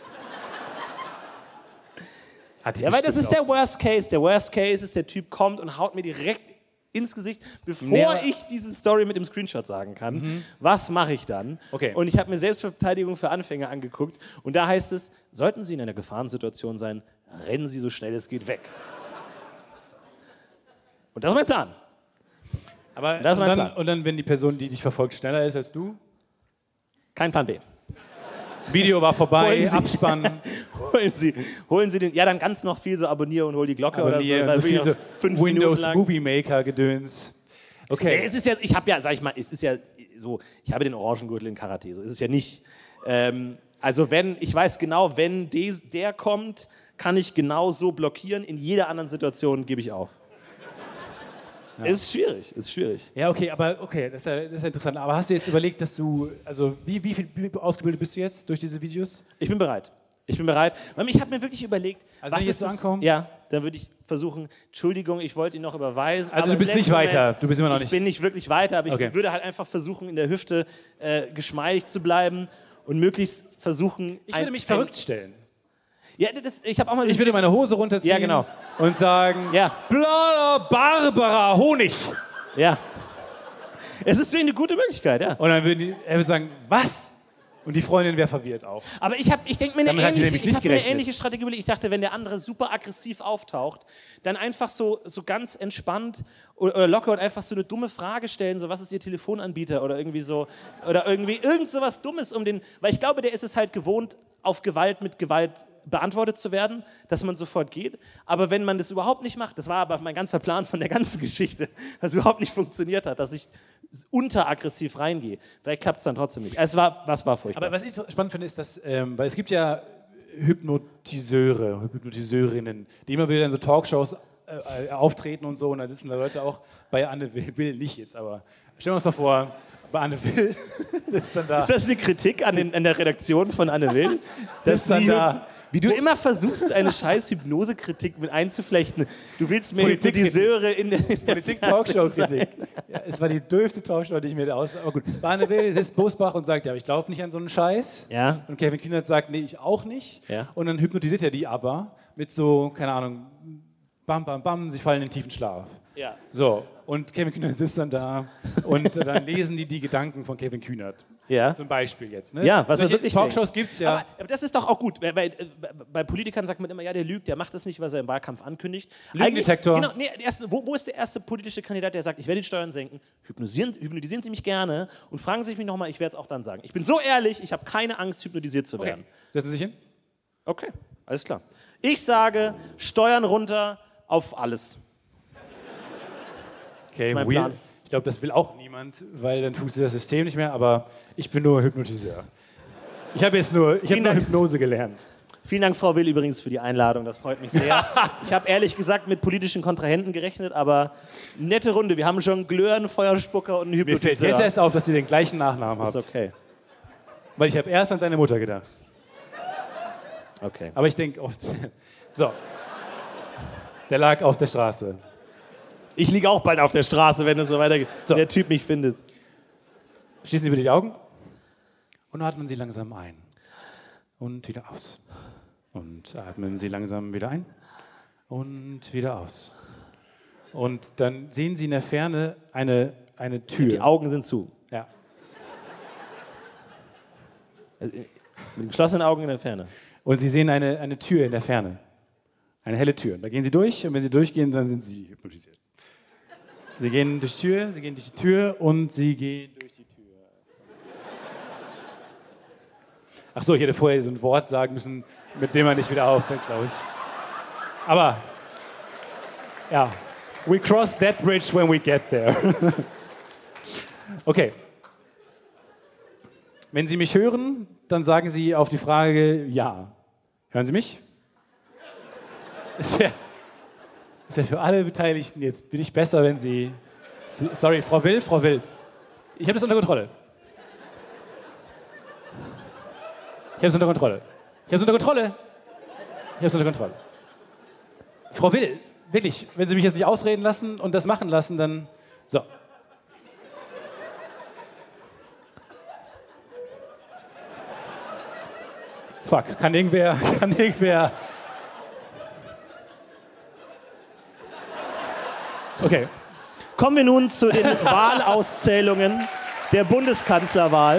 Hat die ja, weil das bestimmt ist der Worst Case. Der Worst Case ist, der Typ kommt und haut mir direkt ins Gesicht, bevor ich diese Story mit dem Screenshot sagen kann. Was mache ich dann? Okay. Und ich habe mir Selbstverteidigung für Anfänger angeguckt und da heißt es, sollten Sie in einer Gefahrensituation sein, rennen Sie so schnell es geht weg. Und das ist mein Plan. Aber Das ist mein Plan. und dann, wenn die Person, die dich verfolgt, schneller ist als du? Kein Plan B. Video war vorbei, Holen Sie- Abspann, Holen Sie den, ja dann ganz noch viel so abonniere und hol die Glocke abonnieren, oder so. so viel so 5 Windows Minuten lang. Movie Maker Gedöns. Okay. Es ist ja, ich habe ja, sag ich mal, es ist ja so, ich habe den Orangengürtel in Karate, so ist es ja nicht. Also ich weiß genau, wenn der kommt, kann ich genau so blockieren, in jeder anderen Situation gebe ich auf. Ja. Es ist schwierig. Ja, okay, das ist ja interessant. Aber hast du jetzt überlegt, dass du, also wie ausgebildet bist du jetzt durch diese Videos? Ich bin bereit. Weil ich habe mir wirklich überlegt, Also was wenn ich ist jetzt das? ankomme? Ja, dann würde ich versuchen, Entschuldigung, ich wollte ihn noch überweisen. Also aber du bist im nicht letzten weiter, Moment, du bist immer noch nicht. Ich bin nicht wirklich weiter, aber Okay. ich würde halt einfach versuchen, in der Hüfte geschmeidig zu bleiben und möglichst versuchen... Ich würde mich verrückt stellen. Ja, ich habe auch mal so... Ich würde meine Hose runterziehen Ja, genau. und sagen, Ja. Bla Barbara Honig. Ja. Es ist eine gute Möglichkeit, ja. Und dann er würde sagen, was? Und die Freundin wäre verwirrt auch. Aber ich denke mir Damit hat sie nämlich nicht ich hab mir eine gerechnet. ähnliche Strategie überlegt. Ich dachte, wenn der andere super aggressiv auftaucht, dann einfach so ganz entspannt oder locker und einfach so eine dumme Frage stellen, so was ist Ihr Telefonanbieter oder irgendwie so, oder irgendwie irgend so was Dummes weil ich glaube, der ist es halt gewohnt, auf Gewalt mit Gewalt beantwortet zu werden, dass man sofort geht. Aber wenn man das überhaupt nicht macht, das war aber mein ganzer Plan von der ganzen Geschichte, dass überhaupt nicht funktioniert hat, dass ich unteraggressiv reingehe. Vielleicht klappt es dann trotzdem nicht. Es war furchtbar. Aber was ich spannend finde, ist, dass, weil es gibt ja Hypnotiseurinnen, die immer wieder in so Talkshows auftreten und so, und dann sitzen da Leute auch bei Anne Will nicht jetzt, aber stellen wir uns doch vor, bei Anne Will ist dann da. Ist das eine Kritik an der Redaktion von Anne Will? Ist dann da. Wie du immer versuchst, eine scheiß Hypnosekritik mit einzuflechten. Du willst mir Politik- Hypnotiseure in der Politik-Talkshow-Kritik. Ja, es war die dürfste Talkshow, die ich mir da aus... Aber gut, bei Anne Will sitzt Bosbach und sagt, ja, aber ich glaube nicht an so einen Scheiß. Ja. Und Kevin Kühnert sagt, nee, ich auch nicht. Ja. Und dann hypnotisiert er die aber mit so, keine Ahnung, bam, bam, bam, sie fallen in den tiefen Schlaf. Ja. So, und Kevin Kühnert sitzt dann da und dann lesen die Gedanken von Kevin Kühnert. Ja. Zum Beispiel jetzt. Ne? Ja, was er Solche wirklich Talkshows gibt es ja. Aber das ist doch auch gut. Bei Politikern sagt man immer, ja, der lügt, der macht das nicht, was er im Wahlkampf ankündigt. Lügendetektor. Genau, nee, wo ist der erste politische Kandidat, der sagt, ich werde die Steuern senken, hypnotisieren Sie mich gerne und fragen Sie mich nochmal, ich werde es auch dann sagen. Ich bin so ehrlich, ich habe keine Angst, hypnotisiert zu werden. Setzen Sie sich hin. Okay, alles klar. Ich sage, Steuern runter auf alles. Okay, mein weird. Plan. Ich glaube, das will auch niemand, weil dann funktioniert das System nicht mehr, aber ich bin nur Hypnotiseur. Ich habe nur Dank. Hypnose gelernt. Vielen Dank, Frau Will, übrigens für die Einladung. Das freut mich sehr. Ich habe ehrlich gesagt mit politischen Kontrahenten gerechnet, aber nette Runde. Wir haben Jongleur, einen Feuerspucker und einen Mir fällt Hypnotiseur. jetzt erst auf, dass ihr den gleichen Nachnamen Das habt. ist okay. Weil ich habe erst an deine Mutter gedacht. Okay. Aber ich denke oft... So. Der lag auf der Straße. Ich liege auch bald auf der Straße, wenn es so weitergeht. So. Der Typ mich findet. Schließen Sie bitte die Augen und atmen Sie langsam ein und wieder aus. Und atmen Sie langsam wieder ein und wieder aus. Und dann sehen Sie in der Ferne eine Tür. Die Augen sind zu. Ja. Mit geschlossenen Augen in der Ferne. Und Sie sehen eine Tür in der Ferne. Eine helle Tür. Da gehen Sie durch und wenn Sie durchgehen, dann sind Sie hypnotisiert. Sie gehen durch die Tür, Sie gehen durch die Tür und Sie gehen durch die Tür. Ach so, ich hätte vorher so ein Wort sagen müssen, mit dem man nicht wieder aufhört, glaube ich. Aber, ja, we cross that bridge when we get there. Okay. Wenn Sie mich hören, dann sagen Sie auf die Frage ja. Hören Sie mich? Ist ja für alle Beteiligten jetzt bin ich besser, wenn Sie... Sorry, Frau Will. Ich habe das unter Kontrolle. Frau Will, wirklich, wenn Sie mich jetzt nicht ausreden lassen und das machen lassen, dann... So. Fuck, kann irgendwer... Okay. Kommen wir nun zu den Wahlauszählungen der Bundeskanzlerwahl.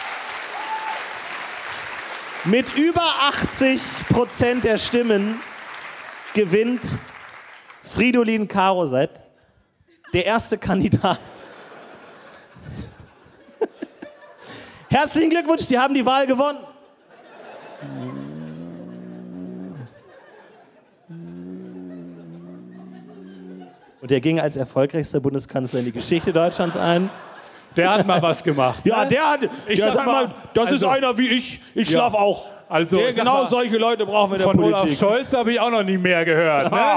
Mit über 80% der Stimmen gewinnt Fridolin Karoset, der erste Kandidat. Herzlichen Glückwunsch, Sie haben die Wahl gewonnen. Und er ging als erfolgreichster Bundeskanzler in die Geschichte Deutschlands ein. Der hat mal was gemacht. Ja, der hat. Ich sag mal, das ist also- einer wie ich. Ich schlaf auch. Also, ich sag genau mal, solche Leute brauchen wir in der Von Olaf Politik. Scholz habe ich auch noch nie mehr gehört. Ne?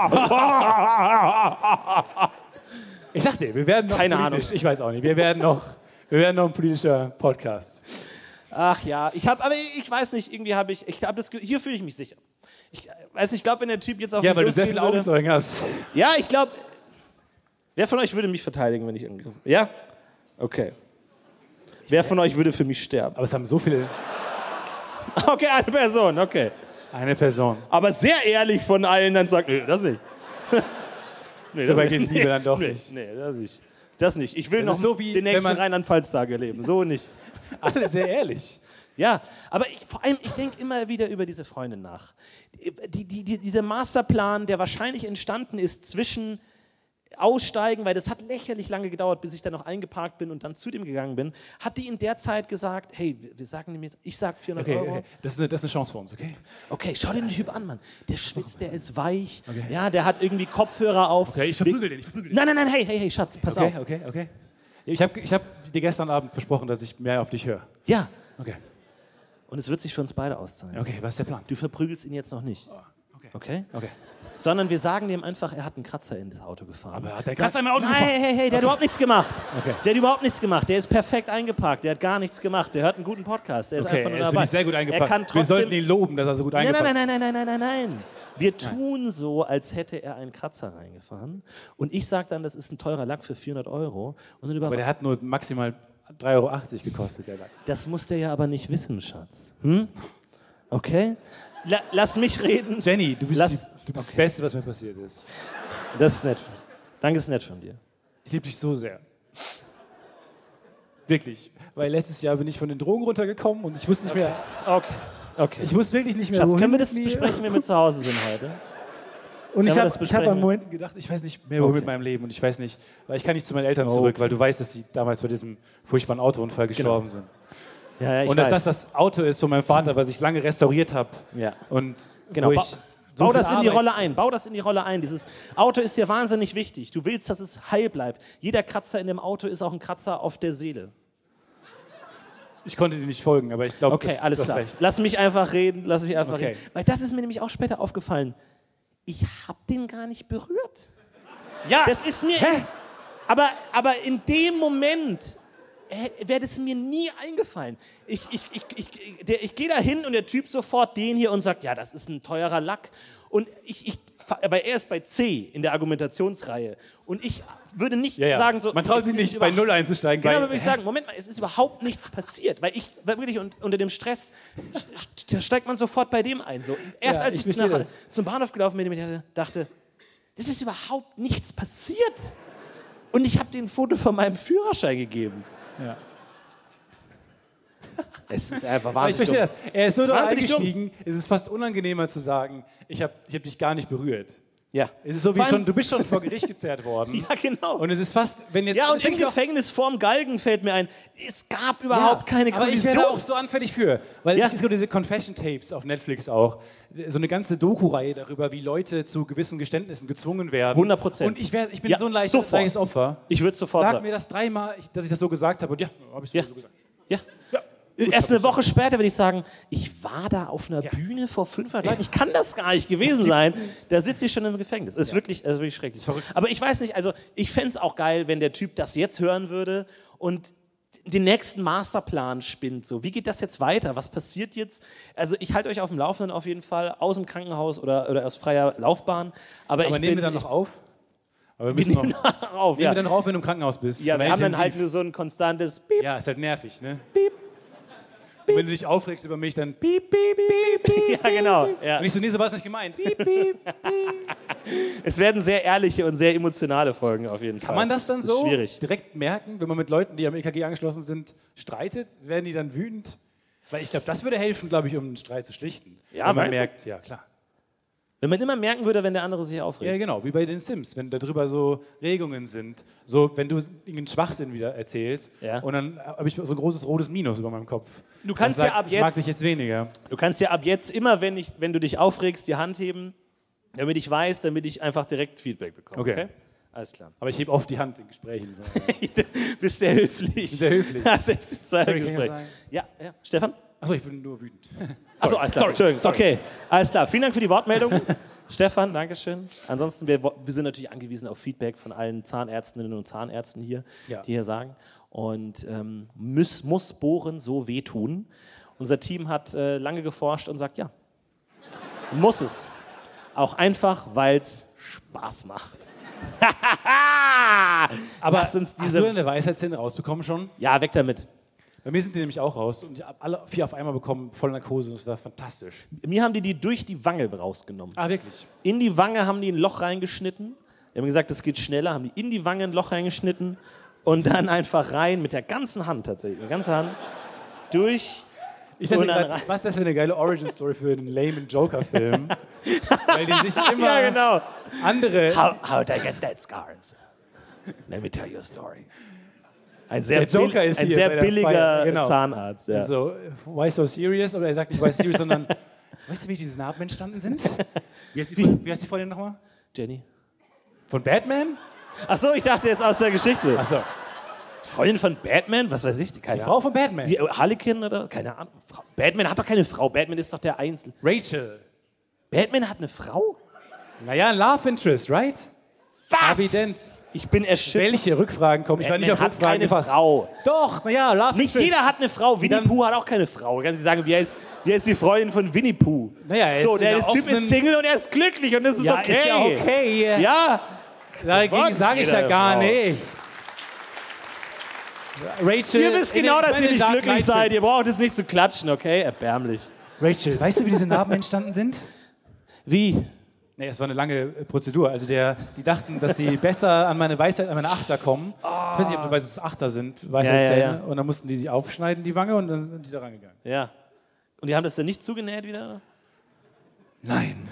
Ich sag dir, wir werden noch Keine politisch. Ahnung. Ich weiß auch nicht. Wir werden noch ein politischer Podcast. Ach ja, ich weiß nicht, irgendwie habe ich habe das, hier fühle ich mich sicher. Ich weiß nicht, ich glaube, wenn der Typ jetzt auf Ja, mich weil du sehr losgehen viele würde. Augenzeugen hast. Ja, ich glaube, wer von euch würde mich verteidigen, wenn ich angegriffen werde? Ja? Okay. Wer von euch würde für mich sterben? Aber es haben so viele. Okay, eine Person, okay. Eine Person. Aber sehr ehrlich von allen dann sagt, nee, das nicht. Nee, So weit geht Liebe dann doch nicht. Nee, das nicht. Das nicht. Ich will Das noch ist so wie, den nächsten wenn man- Rheinland-Pfalz-Tag erleben. So nicht. Alle sehr ehrlich. Ja, aber vor allem, ich denke immer wieder über diese Freundin nach. Dieser Masterplan, der wahrscheinlich entstanden ist zwischen Aussteigen, weil das hat lächerlich lange gedauert, bis ich dann noch eingeparkt bin und dann zu dem gegangen bin, hat die in der Zeit gesagt, hey, wir sagen dem jetzt, ich sag 400 Okay, Euro. okay. Das ist eine Chance für uns, okay? Okay, schau dir den Typ an, Mann. Der schwitzt, der ist weich. Okay. Ja, der hat irgendwie Kopfhörer auf. Okay, ich verprügel den. Nein, hey, Schatz, pass auf. Okay. Ich hab dir gestern Abend versprochen, dass ich mehr auf dich höre. Ja, Okay. und es wird sich für uns beide auszahlen. Okay, was ist der Plan? Du verprügelst ihn jetzt noch nicht. Okay? Okay. Sondern wir sagen dem einfach, er hat einen Kratzer in das Auto gefahren. Aber hat der Kratzer in mein Auto Nein, gefahren? hey, der hat überhaupt nichts gemacht. Okay. Der hat überhaupt nichts gemacht. Der ist perfekt eingeparkt. Der hat gar nichts gemacht. Der hört einen guten Podcast. Der ist Okay, einfach nur er ist dabei. wirklich sehr gut eingepackt. Er kann Wir trotzdem... sollten ihn loben, dass er so gut eingepackt hat. Nein. Wir tun so, als hätte er einen Kratzer reingefahren. Und ich sage dann, das ist ein teurer Lack für 400 Euro. Und dann Aber der hat nur maximal 3,80 Euro gekostet, der Lack. das muss der ja aber nicht wissen, Schatz. Okay? Lass mich reden. Jenny, du bist Lass- das Beste, was mir passiert ist. Das ist nett. Danke, ist nett von dir. Ich liebe dich so sehr. Wirklich. Weil letztes Jahr bin ich von den Drogen runtergekommen und ich wusste nicht mehr. Okay. Ich wusste wirklich nicht mehr, Schatz, wohin können wir das mit mir. besprechen, wenn wir zu Hause sind heute? Und ich wir das habe besprechen? am Moment gedacht, ich weiß nicht mehr, wohin mit meinem Leben. Und ich weiß nicht, weil ich kann nicht zu meinen Eltern zurück, weil du weißt, dass sie damals bei diesem furchtbaren Autounfall gestorben sind. Ja, ich Und dass das Auto ist von meinem Vater, was ich lange restauriert habe. Ja. Und Genau. wo ich so Bau viel das in die Arbeit- Rolle ein. Bau das in die Rolle ein. Dieses Auto ist dir wahnsinnig wichtig. Du willst, dass es heil bleibt. Jeder Kratzer in dem Auto ist auch ein Kratzer auf der Seele. Ich konnte dir nicht folgen, aber ich glaube, Okay, alles klar. Lass mich einfach reden, Okay. Weil das ist mir nämlich auch später aufgefallen. Ich habe den gar nicht berührt. Ja, Das ist mir... Aber in dem Moment wäre das mir nie eingefallen. Ich gehe da hin und der Typ sofort den hier und sagt, ja, das ist ein teurer Lack. Und aber er ist bei C in der Argumentationsreihe. Und ich würde nicht sagen so... Man traut es sich ist nicht, bei Null einzusteigen. Genau, aber würde ich sagen, Moment mal, es ist überhaupt nichts passiert. Weil ich war wirklich unter dem Stress, steigt man sofort bei dem ein. So. Erst Ja, als ich ich verstehe nach, das. zum Bahnhof gelaufen bin, dachte, das ist überhaupt nichts passiert. Und ich habe dir ein Foto von meinem Führerschein gegeben. Ja. Es ist einfach Ich wahnsinnig verstehe das. Er ist so da wahnsinnig eingestiegen, es ist fast unangenehmer zu sagen, ich hab dich gar nicht berührt. Ja. Es ist so wie Vor allem- schon, du bist schon vor Gericht gezerrt worden. Ja, genau. Und es ist fast, wenn jetzt... Ja, und ich im denke auch- Gefängnis vorm Galgen fällt mir ein, es gab überhaupt keine aber ich Kollision. wäre auch so anfällig für. Weil Ja. es gibt diese Confession-Tapes auf Netflix auch. So eine ganze Doku-Reihe darüber, wie Leute zu gewissen Geständnissen gezwungen werden. 100%. Und ich bin Ja, so ein sofort. leichtes Opfer. Ich würde sofort Sag sagen. mir das dreimal, dass ich das so gesagt habe. Und ja, habe ich so gesagt. Ja. Erst eine Woche später würde ich sagen, ich war da auf einer Bühne vor 500 Leuten. Ich kann das gar nicht gewesen sein. Da sitze ich schon im Gefängnis. Das ist wirklich schrecklich. verrückt. Aber ich weiß nicht, also ich fände es auch geil, wenn der Typ das jetzt hören würde und den nächsten Masterplan spinnt. So, wie geht das jetzt weiter? Was passiert jetzt? Also ich halte euch auf dem Laufenden auf jeden Fall, aus dem Krankenhaus oder aus freier Laufbahn. Aber nehmen wir dann noch auf? Aber wir müssen noch, auf. nehmen wir dann noch auf, wenn du im Krankenhaus bist? Ja, wir Schon haben dann halt intensiv. nur so ein konstantes Piep. Ja, ist halt nervig, ne? Piep. Und wenn du dich aufregst über mich, dann piep, piep, piep, piep. Ja, genau. Ja. Und ich so, nee, so war es nicht gemeint. Piep, piep. Es werden sehr ehrliche und sehr emotionale Folgen auf jeden Fall. Kann man das dann ist so schwierig. direkt merken, wenn man mit Leuten, die am EKG angeschlossen sind, streitet? Werden die dann wütend? Weil ich glaube, das würde helfen, glaube ich, um einen Streit zu schlichten. Ja, wenn man meinst du? merkt, ja klar. Wenn man immer merken würde, wenn der andere sich aufregt. Ja, genau, wie bei den Sims, wenn darüber so Regungen sind. So, wenn du irgendeinen Schwachsinn wieder erzählst Ja. und dann habe ich so ein großes rotes Minus über meinem Kopf. Du kannst Dann ja ab ich mag jetzt- dich jetzt weniger. Du kannst ja ab jetzt immer, wenn du dich aufregst, die Hand heben, damit ich weiß, damit ich einfach direkt Feedback bekomme. Okay. Alles klar. Aber ich hebe oft die Hand in Gesprächen. Bist sehr höflich. Sehr höflich. Ja, selbst im zweiten Sorry, kann ich Gespräch. was sagen? Ja. Stefan? Achso, ich bin nur wütend. Achso, alles klar. Entschuldigung. Okay, alles klar. Vielen Dank für die Wortmeldung. Stefan, Dankeschön. Ansonsten, wir sind natürlich angewiesen auf Feedback von allen Zahnärztinnen und Zahnärzten hier, Ja. die hier sagen. Und muss Bohren so wehtun? Unser Team hat lange geforscht und sagt, ja, muss es. Auch einfach, weil es Spaß macht. Aber Lass uns hast du diese... deine Weisheitszähne rausbekommen schon? Ja, weg damit. Bei mir sind die nämlich auch raus und ich habe alle 4 auf einmal bekommen, voll Narkose und das war fantastisch. Mir haben die durch die Wange rausgenommen. Ah, wirklich? In die Wange haben die ein Loch reingeschnitten. Die haben gesagt, das geht schneller. Haben die in die Wange ein Loch reingeschnitten und dann einfach rein mit der ganzen Hand tatsächlich. Mit der ganzen Hand durch. Ich dachte Und dann gerade, was das für eine geile Origin-Story für einen lamen Joker-Film. Weil die sich immer Ja, genau. andere... How did I get that scars? Let me tell you a story. Ein sehr, Der Joker ist ein hier sehr bei der billiger Feier, genau. Zahnarzt. Ja. So, why so serious? Oder er sagt nicht why serious, sondern weißt du, wie diese Narben entstanden sind? Wie heißt die Freundin nochmal? Jenny. Von Batman? Achso, ich dachte jetzt aus der Geschichte. Achso, Freundin von Batman? Was weiß ich? Keine die Frau von Batman. Die Harlequin oder? Keine Ahnung. Batman hat doch keine Frau. Batman ist doch der Einzel. Rachel. Batman hat eine Frau? Naja, ein Love Interest, right? Was? Evident. Ich bin erschüttert. Welche Rückfragen kommen? Ich war nicht auf Batman hat Rückfragen keine gefasst. Frau. Doch, naja, Love Nicht Interest. jeder hat eine Frau. Winnie Pooh hat auch keine Frau. Kannst du sagen, wie heißt die Freundin von Winnie Pooh? Naja, er ist So, in der der Typ ist offenen- Single und er ist glücklich und das ist Ja, okay. ist ja okay. Ja, Dagegen sage ich ja gar nicht. Rachel. ihr wisst genau, dass ihr nicht Dark glücklich Knight seid. Ihr braucht es nicht zu klatschen, okay? Erbärmlich. Rachel, weißt du, wie diese Narben entstanden sind? Wie? Nee, es war eine lange Prozedur. Also die dachten, dass sie besser an meine Weisheit, an meine Achter kommen. Ich weiß nicht, ob du weißt, dass es Achter sind, Weisheitszähne. Ja. Und dann mussten die sich aufschneiden, die Wange, und dann sind die da rangegangen. Ja. Und die haben das dann nicht zugenäht wieder? Nein.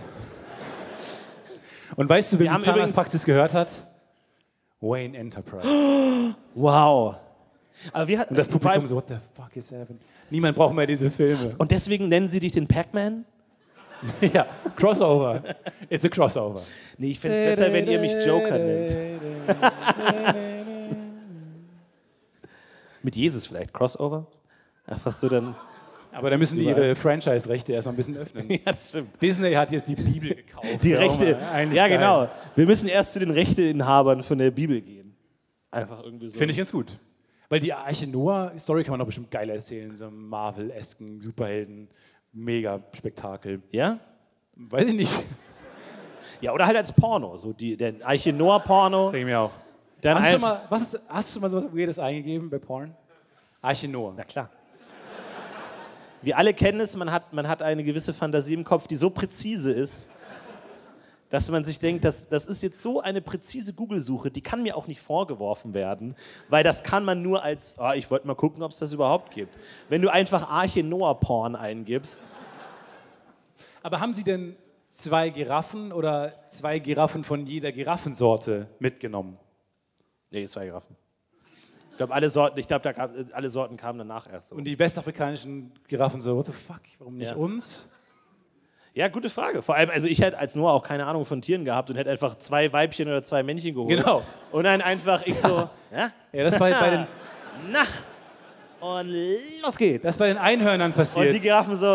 Und weißt du, wer die haben Zahnarztpraxis gehört hat? Wayne Enterprise. Wow. Aber wir, Und das Publikum so, what the fuck is happening? Niemand braucht mehr diese Filme. und deswegen nennen sie dich den Pac-Man? Ja, Crossover. It's a Crossover. Nee, ich fände es besser, wenn ihr mich Joker nennt. Mit Jesus vielleicht, Crossover? Einfach so dann... Aber da müssen die ihre Franchise-Rechte erst mal ein bisschen öffnen. Ja, das stimmt. Disney hat jetzt die Bibel gekauft. Die Rechte, ja geil. genau. Wir müssen erst zu den Rechteinhabern von der Bibel gehen. Einfach irgendwie so. Finde ich ganz gut. Weil die Arche Noah-Story kann man doch bestimmt geil erzählen. So einem Marvel-esken Superhelden, Mega-Spektakel. Ja? Weiß ich nicht. Ja, oder halt als Porno. So der Arche Noah-Porno. Denke ich mir auch. Dann Hast du schon mal so was Weirdes eingegeben bei Porn? Arche Noah. Na klar. Wir alle kennen es, man hat eine gewisse Fantasie im Kopf, die so präzise ist, dass man sich denkt, das ist jetzt so eine präzise Google-Suche, die kann mir auch nicht vorgeworfen werden, weil das kann man nur als, ich wollte mal gucken, ob es das überhaupt gibt. Wenn du einfach Arche Noah Porn eingibst. Aber haben Sie denn 2 Giraffen oder 2 Giraffen von jeder Giraffensorte mitgenommen? Nee, 2 Giraffen. Ich glaube, alle Sorten kamen danach erst. So. Und die westafrikanischen Giraffen so, what the fuck, warum nicht uns? Ja, gute Frage. Vor allem, also ich hätte als Noah auch keine Ahnung von Tieren gehabt und hätte einfach 2 Weibchen oder 2 Männchen geholt. Genau. Und dann einfach Ja, das war bei den... Na, und los geht's. Das ist bei den Einhörnern passiert. Und die Giraffen so,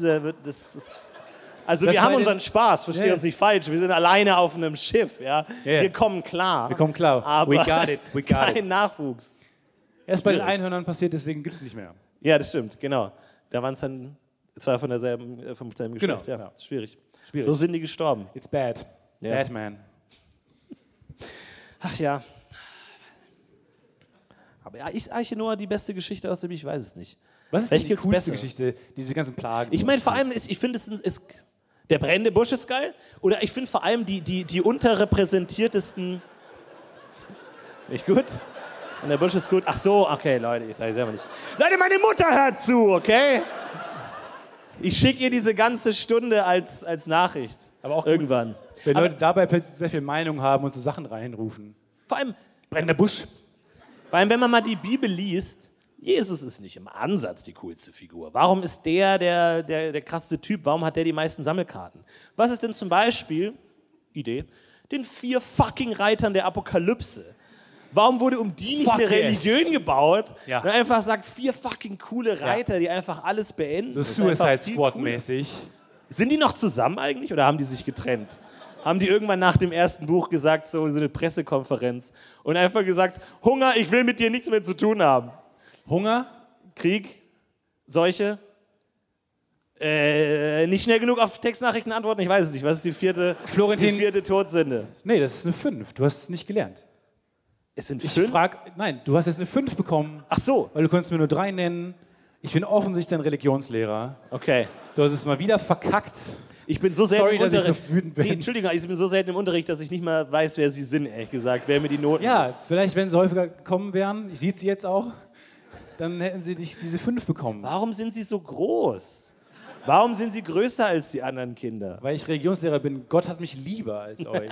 also wir haben unseren Spaß, versteh uns nicht falsch, wir sind alleine auf einem Schiff, ja. Wir kommen klar. Wir kommen klar. Aber We got it. kein Nachwuchs. Erst bei den Einhörnern passiert, deswegen gibt es nicht mehr. Ja, das stimmt, genau. Da waren es dann zwar vom selben Geschlecht. Genau. Ja, das ist schwierig. Schwierig. So sind die gestorben. It's bad. Ja. Batman. Ach ja. Aber ja, ist Arche Noah die beste Geschichte aus dem Ich weiß es nicht. Was ist Vielleicht die gibt's coolste bessere. Geschichte, diese ganzen Plagen? Ich meine, vor allem, ich finde, der brennende Busch ist geil. Oder ich finde vor allem die unterrepräsentiertesten. Nicht gut? Und der Busch ist gut. Ach so, okay, Leute, ich sage selber nicht. Leute, meine Mutter hört zu, okay? Ich schicke ihr diese ganze Stunde als Nachricht. Aber auch irgendwann. Wenn Leute dabei plötzlich sehr viel Meinung haben und so Sachen reinrufen. Vor allem, Brennender Busch. wenn man mal die Bibel liest, Jesus ist nicht im Ansatz die coolste Figur. Warum ist der krasseste Typ? Warum hat der die meisten Sammelkarten? Was ist denn zum Beispiel, Idee, den 4 fucking Reitern der Apokalypse? Warum wurde um die nicht eine Religion gebaut? Ja. Und einfach sagt, 4 fucking coole Reiter, die einfach alles beenden. So Das ist einfach Suicide viel Squad cooler. mäßig. Sind die noch zusammen eigentlich oder haben die sich getrennt? Haben die irgendwann nach dem ersten Buch gesagt, so eine Pressekonferenz und einfach gesagt, Hunger, ich will mit dir nichts mehr zu tun haben. Hunger? Krieg? Seuche? Nicht schnell genug auf Textnachrichten antworten, ich weiß es nicht. Was ist die vierte Todsünde? Nee, das ist eine 5. Du hast es nicht gelernt. Es sind Ich 5? nein, du hast jetzt eine 5 bekommen, Ach so, weil du konntest mir nur 3 nennen. Ich bin offensichtlich dein Religionslehrer. okay. Du hast es mal wieder verkackt. Ich bin so selten Sorry, im dass ich Unterricht. so wütend bin. Nee, Entschuldigung, ich bin so selten im Unterricht, dass ich nicht mal weiß, wer sie sind, ehrlich gesagt. Wer mir die Noten Ja, vielleicht, wenn sie häufiger gekommen wären, ich sehe sie jetzt auch, dann hätten sie diese 5 bekommen. Warum sind sie so groß? Warum sind sie größer als die anderen Kinder? Weil ich Religionslehrer bin. Gott hat mich lieber als euch.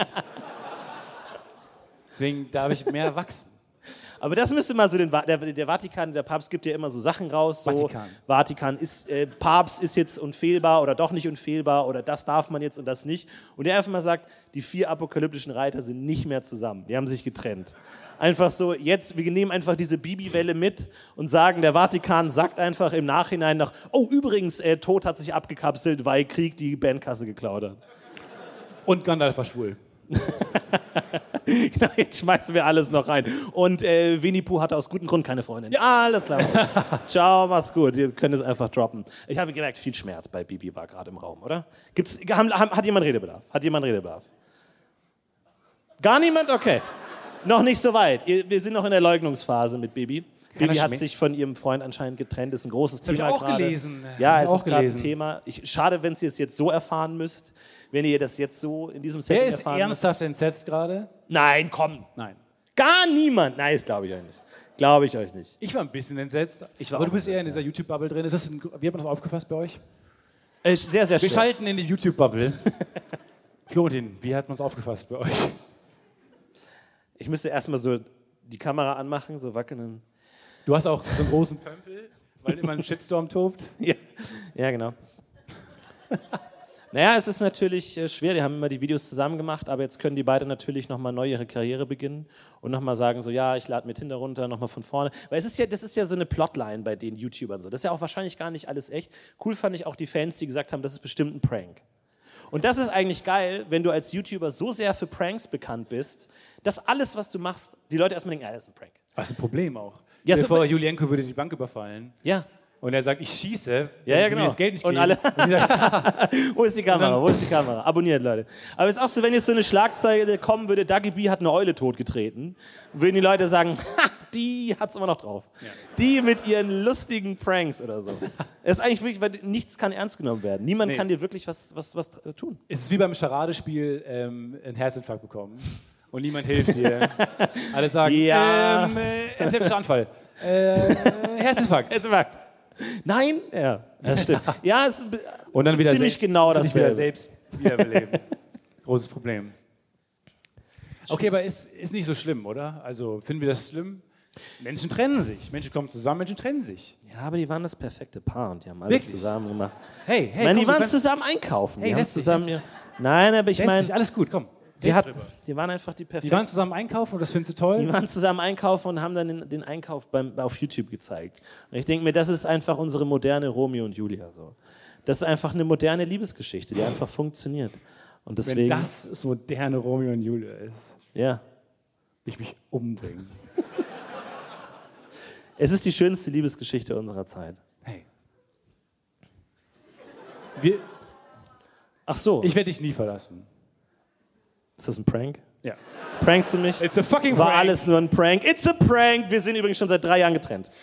Deswegen darf ich mehr wachsen. Aber das müsste mal so der Vatikan, der Papst gibt ja immer so Sachen raus. So, Vatikan ist, Papst ist jetzt unfehlbar oder doch nicht unfehlbar oder das darf man jetzt und das nicht. Und der einfach mal sagt, die 4 apokalyptischen Reiter sind nicht mehr zusammen. Die haben sich getrennt. Einfach so, jetzt, wir nehmen einfach diese Bibi-Welle mit und sagen, der Vatikan sagt einfach im Nachhinein noch, oh, übrigens, Tod hat sich abgekapselt, weil Krieg die Bandkasse geklaut hat. Und Gandalf war schwul. Genau, jetzt schmeißen wir alles noch rein. Und Winnie Pooh hatte aus gutem Grund keine Freundin. Ja. Alles klar. Ciao, mach's gut. Ihr könnt es einfach droppen. Ich habe gemerkt, viel Schmerz bei Bibi war gerade im Raum, oder? Hat jemand Redebedarf? Gar niemand? Okay. Noch nicht so weit. Wir sind noch in der Leugnungsphase mit Bibi. Bibi hat sich von ihrem Freund anscheinend getrennt. Ist ein großes Thema Habe ich auch gerade. gelesen. Ja, es ist gerade ein Thema. Schade, wenn ihr es jetzt so erfahren müsst. Wenn ihr das jetzt so in diesem Setting Wer ist erfahren müsst. ernsthaft entsetzt gerade? Nein, komm. Nein. Gar niemand. Nein, das glaube ich euch nicht. Glaube ich euch nicht. Ich war ein bisschen entsetzt. Ich war aber auch du bist eher in entsetzt, dieser YouTube-Bubble drin. Wie hat man das aufgefasst bei euch? Sehr, sehr Wir schnell. schalten in die YouTube-Bubble. Florentin, wie hat man es aufgefasst bei euch? Ich müsste erstmal so die Kamera anmachen, so wackeln. Du hast auch so einen großen Pömpel, weil immer ein Shitstorm tobt. Ja, genau. Naja, es ist natürlich schwer, die haben immer die Videos zusammen gemacht, aber jetzt können die beiden natürlich nochmal neu ihre Karriere beginnen und nochmal sagen so, ja, ich lade mir Tinder runter, nochmal von vorne. Weil das ist ja so eine Plotline bei den YouTubern so. Das ist ja auch wahrscheinlich gar nicht alles echt. Cool fand ich auch die Fans, die gesagt haben, das ist bestimmt ein Prank. Und das ist eigentlich geil, wenn du als YouTuber so sehr für Pranks bekannt bist, dass alles, was du machst, die Leute erstmal denken, das ist ein Prank. Was ist ein Problem auch. Ja, so, Bevor Julienko würde die Bank überfallen. Ja. Und er sagt, ich schieße, Ja, sie genau. mir das Geld nicht und geben. alle, Und die sagt, wo ist die Kamera, wo ist die Kamera? Abonniert, Leute. Aber es ist auch so, wenn jetzt so eine Schlagzeile kommen würde, Dagi B hat eine Eule totgetreten, würden die Leute sagen, die hat's immer noch drauf. Ja. Die mit ihren lustigen Pranks oder so. Es ist eigentlich wirklich, weil nichts kann ernst genommen werden. Niemand kann dir wirklich was tun. es ist wie beim Charadespiel einen Herzinfarkt bekommen und niemand hilft dir. Alle sagen, Ja. epileptischer Anfall. Herzinfarkt. Herzinfarkt. Nein? Ja, das stimmt. Ja, es ist Und dann wieder ziemlich selbst, genau wieder dasselbe. selbst wiederbeleben. Großes Problem. Okay, aber ist nicht so schlimm, oder? Also finden wir das schlimm? Menschen trennen sich. Menschen kommen zusammen, Menschen trennen sich. Ja, aber die waren das perfekte Paar und die haben alles Wirklich? zusammen gemacht. Hey, Ich meine, die komm, waren zusammen einkaufen. Hey, die haben setz dich, zusammen setz dich. Nein, aber ich setz meine, dich, alles gut, komm. die Red drüber. waren einfach die Die perfekten. waren zusammen einkaufen und das findest du toll? Die waren zusammen einkaufen und haben dann den Einkauf auf YouTube gezeigt. Und ich denke mir, das ist einfach unsere moderne Romeo und Julia. So. Das ist einfach eine moderne Liebesgeschichte, die einfach funktioniert. Und Wenn deswegen, das moderne Romeo und Julia ist, ja, will ich mich umbringen. es ist die schönste Liebesgeschichte unserer Zeit. Hey. Ach so, Ich werde dich nie verlassen. ist das ein Prank? Ja. Prankst du mich? It's a fucking War prank. alles nur ein Prank. It's a prank. Wir sind übrigens schon seit 3 Jahren getrennt.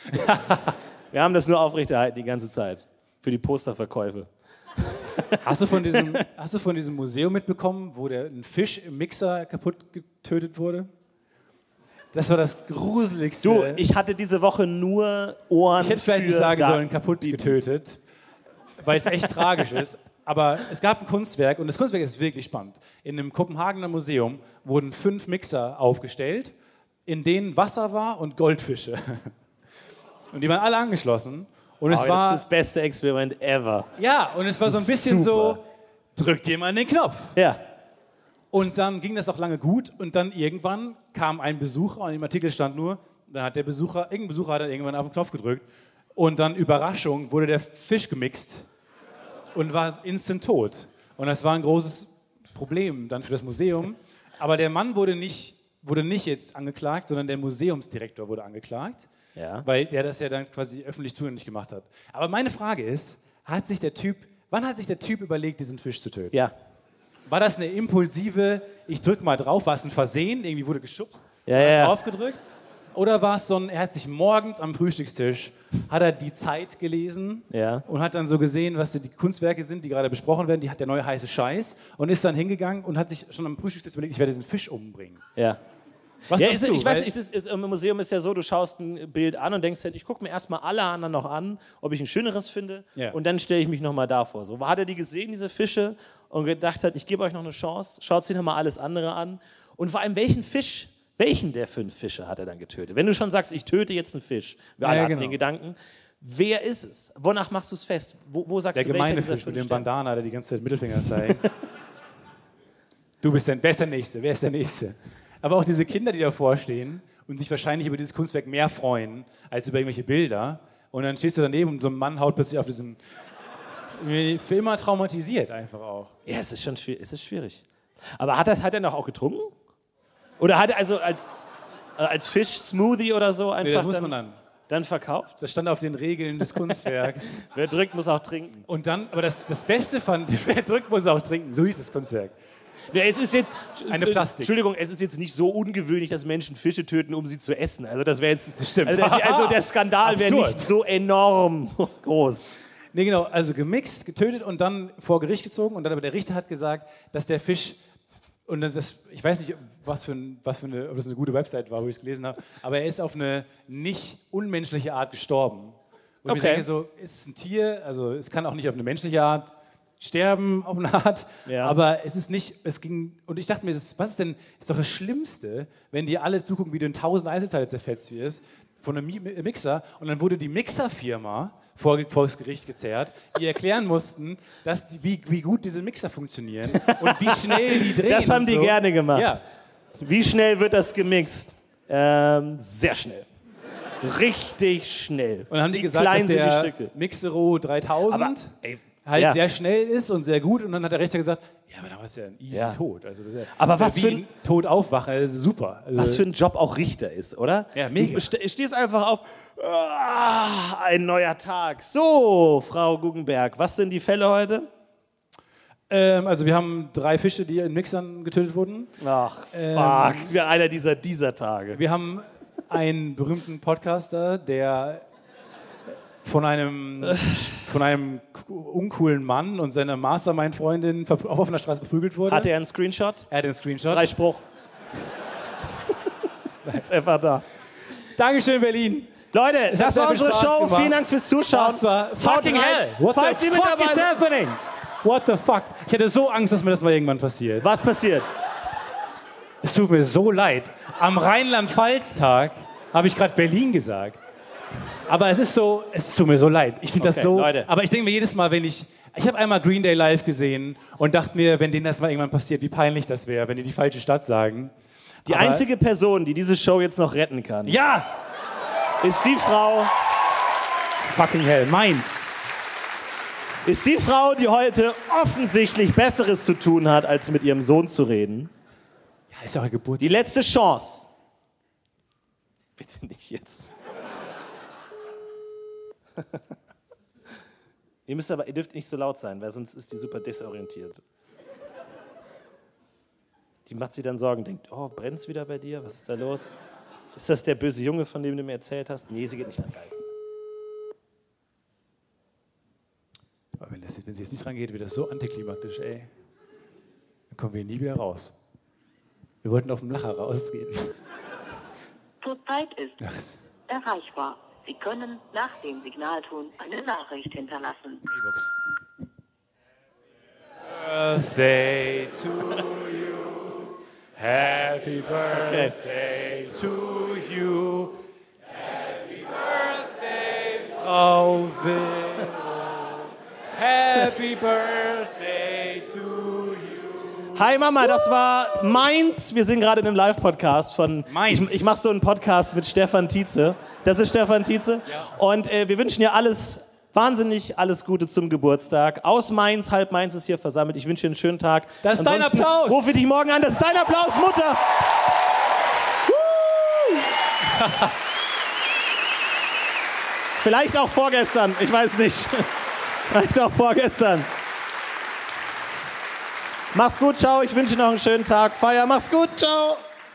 Wir haben das nur aufrechterhalten die ganze Zeit. Für die Posterverkäufe. Hast du von diesem Museum mitbekommen, wo ein Fisch im Mixer kaputt getötet wurde? Das war das Gruseligste. Du, ich hatte diese Woche nur Ohren Ich hätte vielleicht nicht für sagen da- sollen, kaputt getötet, weil es echt tragisch ist. Aber es gab ein Kunstwerk und das Kunstwerk ist wirklich spannend. In einem Kopenhagener Museum wurden 5 Mixer aufgestellt, in denen Wasser war und Goldfische. Und die waren alle angeschlossen. Und es Das war ist das beste Experiment ever. ja, und es war so ein bisschen Super. so, drückt jemand den Knopf. Ja. Und dann ging das auch lange gut und dann irgendwann kam ein Besucher und im Artikel stand nur, dann hat irgendein Besucher hat dann irgendwann auf den Knopf gedrückt und dann Überraschung wurde der Fisch gemixt und war instant tot. Und das war ein großes Problem dann für das Museum. Aber der Mann wurde nicht jetzt angeklagt, sondern der Museumsdirektor wurde angeklagt, Ja. weil der das ja dann quasi öffentlich zugänglich gemacht hat. Aber meine Frage ist, wann hat sich der Typ überlegt, diesen Fisch zu töten? Ja. War das eine impulsive, ich drück mal drauf, war es ein Versehen, irgendwie wurde geschubst, Ja, hat ja. drauf gedrückt? Oder war es so er hat sich morgens am Frühstückstisch, hat er die Zeit gelesen Ja. und hat dann so gesehen, was so die Kunstwerke sind, die gerade besprochen werden, die hat der neue heiße Scheiß und ist dann hingegangen und hat sich schon am Frühstückstisch überlegt, ich werde diesen Fisch umbringen. Ja. Was Ja, glaubst du? ich weiß Weil- nicht, im Museum ist ja so, du schaust ein Bild an und denkst, ich gucke mir erstmal alle anderen noch an, ob ich ein schöneres finde Ja. und dann stelle ich mich nochmal davor. So hat er die gesehen, diese Fische, und gedacht hat, ich gebe euch noch eine Chance, schaut sich nochmal alles andere an. Und vor allem, welchen der 5 Fische hat er dann getötet? Wenn du schon sagst, ich töte jetzt einen Fisch, wir alle Ja, hatten genau. den Gedanken, wer ist es? Wonach machst du es fest? Wo sagst Der du, welcher gemeine dieser Fisch mit 5 dem stimmt? Bandana, der die ganze Zeit Mittelfinger zeigt. Wer ist der Nächste? Wer ist der Nächste? Aber auch diese Kinder, die davor stehen und sich wahrscheinlich über dieses Kunstwerk mehr freuen, als über irgendwelche Bilder. Und dann stehst du daneben und so ein Mann haut plötzlich auf diesen... Für immer traumatisiert einfach auch. Ja, es ist schon schwierig. Aber hat er noch auch getrunken? Oder hat er also als Fisch-Smoothie oder so einfach Nee, das muss man dann verkauft? Das stand auf den Regeln des Kunstwerks. Wer drückt, muss auch trinken. Und dann, aber das Beste fand, wer drückt, muss auch trinken. So hieß das Kunstwerk. Ja, es ist jetzt Eine Plastik. Entschuldigung, es ist jetzt nicht so ungewöhnlich, dass Menschen Fische töten, um sie zu essen. Also das wäre jetzt. stimmt. Also der Skandal wäre Absurd. nicht so enorm groß. Nee, genau, also gemixt, getötet und dann vor Gericht gezogen. Und dann aber der Richter hat gesagt, dass der Fisch, und ich weiß nicht, ob das eine gute Website war, wo ich es gelesen habe, aber er ist auf eine nicht unmenschliche Art gestorben. Und ich Okay. denke so, ist ein Tier, also es kann auch nicht auf eine menschliche Art sterben, auf eine Art, Ja. aber und ich dachte mir, ist doch das Schlimmste, wenn die alle zugucken, wie du in 1000 Einzelteile zerfetzt wirst, von einem Mixer, und dann wurde die Mixerfirma vor Gericht gezerrt, die erklären mussten, wie gut diese Mixer funktionieren und wie schnell die drehen. Das haben die gerne gemacht. Ja. Wie schnell wird das gemixt? Sehr schnell. Richtig schnell. Und dann haben die gesagt, klein dass sind die der Stücke. Mixero 3000 sehr schnell ist und sehr gut. Und dann hat der Richter gesagt, ja, aber da war es ja ein easy Tod. Also das ist aber was für ein Tod aufwachen, das ist super. Also was für ein Job auch Richter ist, oder? Ja, mega. Du stehst einfach auf, ein neuer Tag. So, Frau Guggenberg, was sind die Fälle heute? Also wir haben 3 Fische, die in Mixern getötet wurden. Ach, fuck, das wäre einer dieser Tage. Wir haben einen berühmten Podcaster, der von einem uncoolen Mann und seiner Mastermind-Freundin auf offener Straße verprügelt wurde. Hatte er einen Screenshot? Er hatte einen Screenshot. Freispruch. Ist einfach da. Dankeschön, Berlin. Leute, das war unsere Spaß Show. gemacht. Vielen Dank fürs Zuschauen. Das war fucking hell. What Falls the ihr mit fuck dabei is seid. happening? What the fuck? Ich hatte so Angst, dass mir das mal irgendwann passiert. Was passiert? Es tut mir so leid. Am Rheinland-Pfalz-Tag habe ich gerade Berlin gesagt. Aber es tut mir so leid. Ich finde das so. Leute. Aber ich denke mir jedes Mal, ich habe einmal Green Day live gesehen und dachte mir, wenn denen das mal irgendwann passiert, wie peinlich das wäre, wenn die die falsche Stadt sagen. Die einzige Person, die diese Show jetzt noch retten kann, Ja! ist die Frau, Fucking hell, Mainz. die heute offensichtlich Besseres zu tun hat, als mit ihrem Sohn zu reden. Ja, ist ja auch Geburtstag. Die letzte Chance. Bitte nicht jetzt. Ihr dürft nicht so laut sein, weil sonst ist die super desorientiert. Die macht sich dann Sorgen, denkt, oh, brennt's wieder bei dir? Was ist da los? Ist das der böse Junge, von dem du mir erzählt hast? Nee, sie geht nicht an. Geil. Aber wenn sie jetzt nicht rangeht, wird das so antiklimaktisch, ey. Dann kommen wir nie wieder raus. Wir wollten auf dem Lacher rausgehen. Zurzeit ist erreichbar. Sie können nach dem Signalton eine Nachricht hinterlassen. Birthday to you. Happy birthday to you. Happy birthday, Frau Vero. Happy birthday to you. Hi Mama, das war Mainz. Wir sind gerade in einem Live-Podcast von Mainz. Ich mache so einen Podcast mit Stefan Tietze. Das ist Stefan Tietze. Ja. Und wir wünschen dir alles Gute zum Geburtstag. Aus Mainz, halb Mainz ist hier versammelt. Ich wünsche dir einen schönen Tag. Das ist dein Applaus. Rufe dich morgen an. Das ist dein Applaus, Mutter. Vielleicht auch vorgestern. Ich weiß nicht. Vielleicht auch vorgestern. Mach's gut, ciao. Ich wünsche dir noch einen schönen Tag. Feier. Mach's gut, ciao.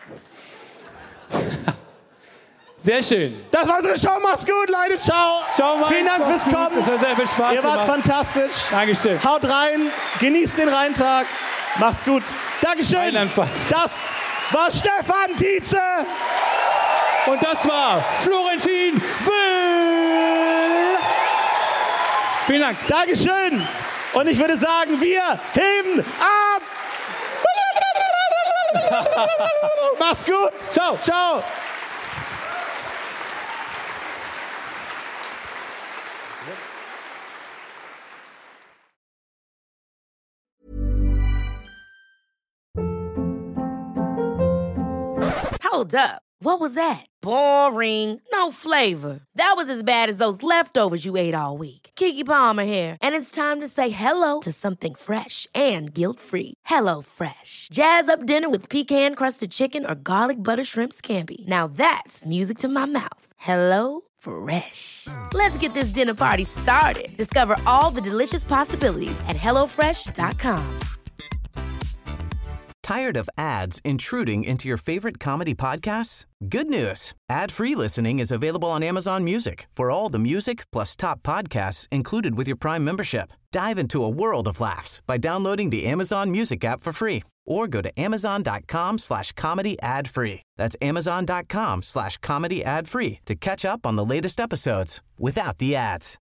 Sehr schön. Das war unsere Show. Mach's gut, Leute. Ciao. Ciao, Mainz. Vielen Dank fürs Kommen. Das hat sehr viel Spaß Ihr wart gemacht. fantastisch. Dankeschön. Haut rein. Genießt den Rheintag. Mach's gut. Dankeschön. Rheinland-Pfalz. Das war Stefan Tietze. Und das war Florentin Will. Vielen Dank. Dankeschön. Und ich würde sagen, wir heben ab. Mach's gut. Ciao. Ciao. Hold up. What was that? Boring. No flavor. That was as bad as those leftovers you ate all week. Keke Palmer here, and it's time to say hello to something fresh and guilt-free. Hello Fresh. Jazz up dinner with pecan-crusted chicken or garlic butter shrimp scampi. Now that's music to my mouth. Hello Fresh. Let's get this dinner party started. Discover all the delicious possibilities at hellofresh.com. Tired of ads intruding into your favorite comedy podcasts? Good news. Ad-free listening is available on Amazon Music for all the music plus top podcasts included with your Prime membership. Dive into a world of laughs by downloading the Amazon Music app for free or go to amazon.com/comedy ad-free. That's amazon.com/comedy ad-free to catch up on the latest episodes without the ads.